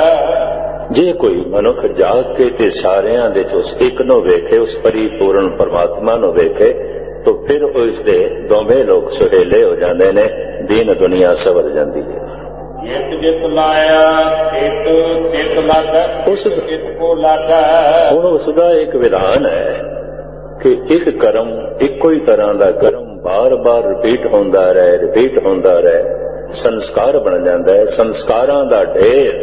ਜੇ ਕੋਈ ਮਨੁੱਖ ਜਾਗ ਕੇ ਤੇ ਸਾਰਿਆਂ ਦੇ ਉਸ ਇੱਕ ਨੂੰ ਵੇਖੇ, ਉਸ ਪਰਿਪੂਰਨ ਪਰਮਾਤਮਾ ਨੂੰ ਵੇਖੇ, ਤਾਂ ਫਿਰ ਉਸ ਦੇ ਦੋਵੇਂ ਲੋਕ ਸੁਹੇਲੇ ਹੋ ਜਾਂਦੇ ਨੇ, ਦੀਨ ਦੁਨੀਆ ਸਵਰ ਜਾਂਦੀ ਹੈ। ਜਿਤ ਲਾਇਆ ਤਿਤ ਲਾਗੈ, ਤਿਤ ਕੋ ਲਾਗੈ। ਹੁਣ ਉਸ ਦਾ ਇੱਕ ਵਿਧਾਨ ਹੈ ਕਿ ਇੱਕ ਕਰਮ, ਇੱਕੋ ਹੀ ਤਰ੍ਹਾਂ ਦਾ ਕਰਮ ਬਾਰ-ਬਾਰ ਰਿਪੀਟ ਹੁੰਦਾ ਰਹੇ, ਰਿਪੀਟ ਹੁੰਦਾ ਰਹੇ, ਸੰਸਕਾਰ ਬਣ ਜਾਂਦਾ ਹੈ। ਸੰਸਕਾਰਾਂ ਦਾ ਢੇਰ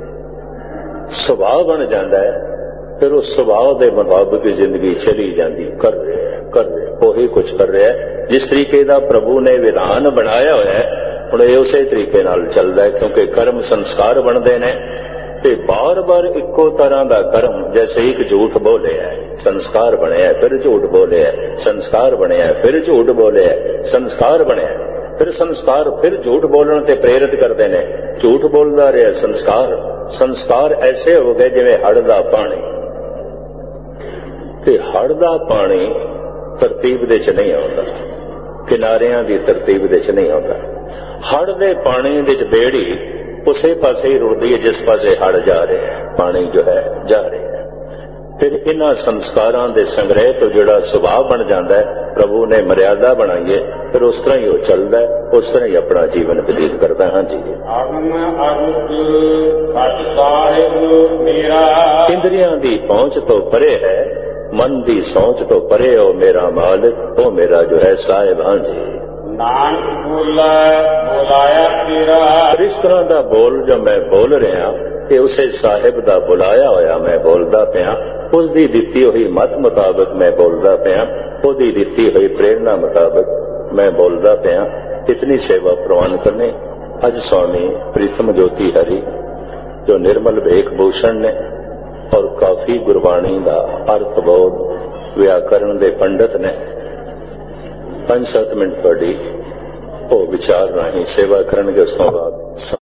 ਸੁਭਾਅ ਬਣ ਜਾਂਦਾ ਹੈ। ਫਿਰ ਉਸ ਸੁਭਾਅ ਦੇ ਮੁਤਾਬਕ ਜ਼ਿੰਦਗੀ ਚਲੀ ਜਾਂਦੀ, ਕਰ ਰਿਹਾ ਉਹੀ ਕੁਝ ਕਰ ਰਿਹਾ। ਜਿਸ ਤਰੀਕੇ ਦਾ ਪ੍ਰਭੂ ਨੇ ਵਿਧਾਨ ਬਣਾਇਆ ਹੋਇਆ ਹੈ, ਹੁਣ ਇਹ ਉਸੇ ਤਰੀਕੇ ਨਾਲ ਚੱਲਦਾ ਹੈ, ਕਿਉਂਕਿ ਕਰਮ ਸੰਸਕਾਰ ਬਣਦੇ ਨੇ ਤੇ ਬਾਰ-ਬਾਰ ਇੱਕੋ ਤਰ੍ਹਾਂ ਦਾ ਕਰਮ। ਜੈਸੇ ਇੱਕ ਝੂਠ ਬੋਲਿਆ, ਸੰਸਕਾਰ ਬਣਿਆ, ਫਿਰ ਝੂਠ ਬੋਲਿਆ, ਸੰਸਕਾਰ ਬਣਿਆ, ਫਿਰ ਝੂਠ ਬੋਲਿਆ, ਸੰਸਕਾਰ ਬਣਿਆ, ਫਿਰ ਸੰਸਕਾਰ, ਫਿਰ ਝੂਠ ਬੋਲਣ ਤੇ ਪ੍ਰੇਰਿਤ ਕਰਦੇ ਨੇ। ਝੂਠ ਬੋਲਦਾ ਰਿਹਾ ਸੰਸਕਾਰ। ਸੰਸਕਾਰ ਐਸੇ ਹੋ ਗਏ ਜਿਵੇਂ ਹੜ੍ਹ ਦਾ ਪਾਣੀ, ਤੇ ਹੜ੍ਹ ਦਾ ਪਾਣੀ ਤਰਤੀਬ ਦੇ ਚ ਨਹੀਂ ਆਉਂਦਾ, ਕਿਨਾਰਿਆਂ ਦੀ ਤਰਤੀਬ ਦੇ ਚ ਨਹੀਂ ਆਉਂਦਾ। ਹੜ੍ਹ ਦੇ ਪਾਣੀ ਦੇ ਚ ਬੇੜੀ ਉਸੇ ਪਾਸੇ ਹੀ ਰੁੜਦੀ ਹੈ ਜਿਸ ਪਾਸੇ ਹੜ੍ਹ ਜਾ ਰਿਹਾ ਹੈ, ਪਾਣੀ ਜੋ ਹੈ ਜਾ ਰਿਹਾ ਹੈ। ਫਿਰ ਇਹਨਾਂ ਸੰਸਕਾਰਾਂ ਦੇ ਸੰਗ੍ਰਹਿ ਤੋਂ ਜਿਹੜਾ ਸੁਭਾਅ ਬਣ ਜਾਂਦਾ ਹੈ, ਪ੍ਰਭੂ ਨੇ ਮਰਿਆਦਾ ਬਣਾਈ ਹੈ, ਫਿਰ ਉਸ ਤਰ੍ਹਾਂ ਹੀ ਉਹ ਚੱਲਦਾ ਹੈ, ਉਸ ਤਰ੍ਹਾਂ ਹੀ ਆਪਣਾ ਜੀਵਨ ਬਤੀਤ ਕਰਦਾ। ਹਾਂਜੀ, ਇੰਦਰੀਆਂ ਦੀ ਪਹੁੰਚ ਤੋਂ ਪਰੇ ਹੈ, ਮਨ ਦੀ ਸੋਚ ਤੋਂ ਪਰੇ ਉਹ ਮੇਰਾ ਮਾਲਿਕ, ਉਹ ਮੇਰਾ ਜੋ ਹੈ ਸਾਹਿਬ। ਹਾਂਜੀ, ਨਾਨਕ ਬੋਲਾਇਆ ਤੇਰਾ। ਇਸ ਤਰ੍ਹਾਂ ਦਾ ਬੋਲ ਜੋ ਮੈਂ ਬੋਲ ਰਿਹਾ ਇਹ ਉਸੇ ਸਾਹਿਬ ਦਾ ਬੁਲਾਇਆ ਹੋਇਆ ਮੈਂ ਬੋਲਦਾ ਪਿਆ, ਉਸ ਦੀ ਦਿੱਤੀ ਹੋਈ ਮਤ ਮੁਤਾਬਕ ਮੈਂ ਬੋਲਦਾ ਪਿਆ, ਉਹਦੀ ਦਿੱਤੀ ਹੋਈ ਪ੍ਰੇਰਣਾ ਮੁਤਾਬਕ ਮੈਂ ਬੋਲਦਾ ਪਿਆ। ਇਤਨੀ ਸੇਵਾ ਪ੍ਰਵਾਨ ਕਰਨੇ ਅੱਜ स्वामी ਪ੍ਰੀਤਮ ਜੋਤੀ ਹਰੀ ਜੋ ਨਿਰਮਲ ਵੇਖ ਭੂਸ਼ਣ ਨੇ ਔਰ ਕਾਫੀ ਗੁਰਬਾਣੀ ਦਾ ਅਰਥ ਬੋਧ ਵਿਆਕਰਨ ਦੇ ਪੰਡਤ ਨੇ 5-7 ਮਿੰਟ ਤੁਹਾਡੀ ਉਹ ਵਿਚਾਰ ਰਾਹੀਂ ਸੇਵਾ ਕਰਨਗੇ। ਉਸ ਤੋਂ ਬਾਅਦ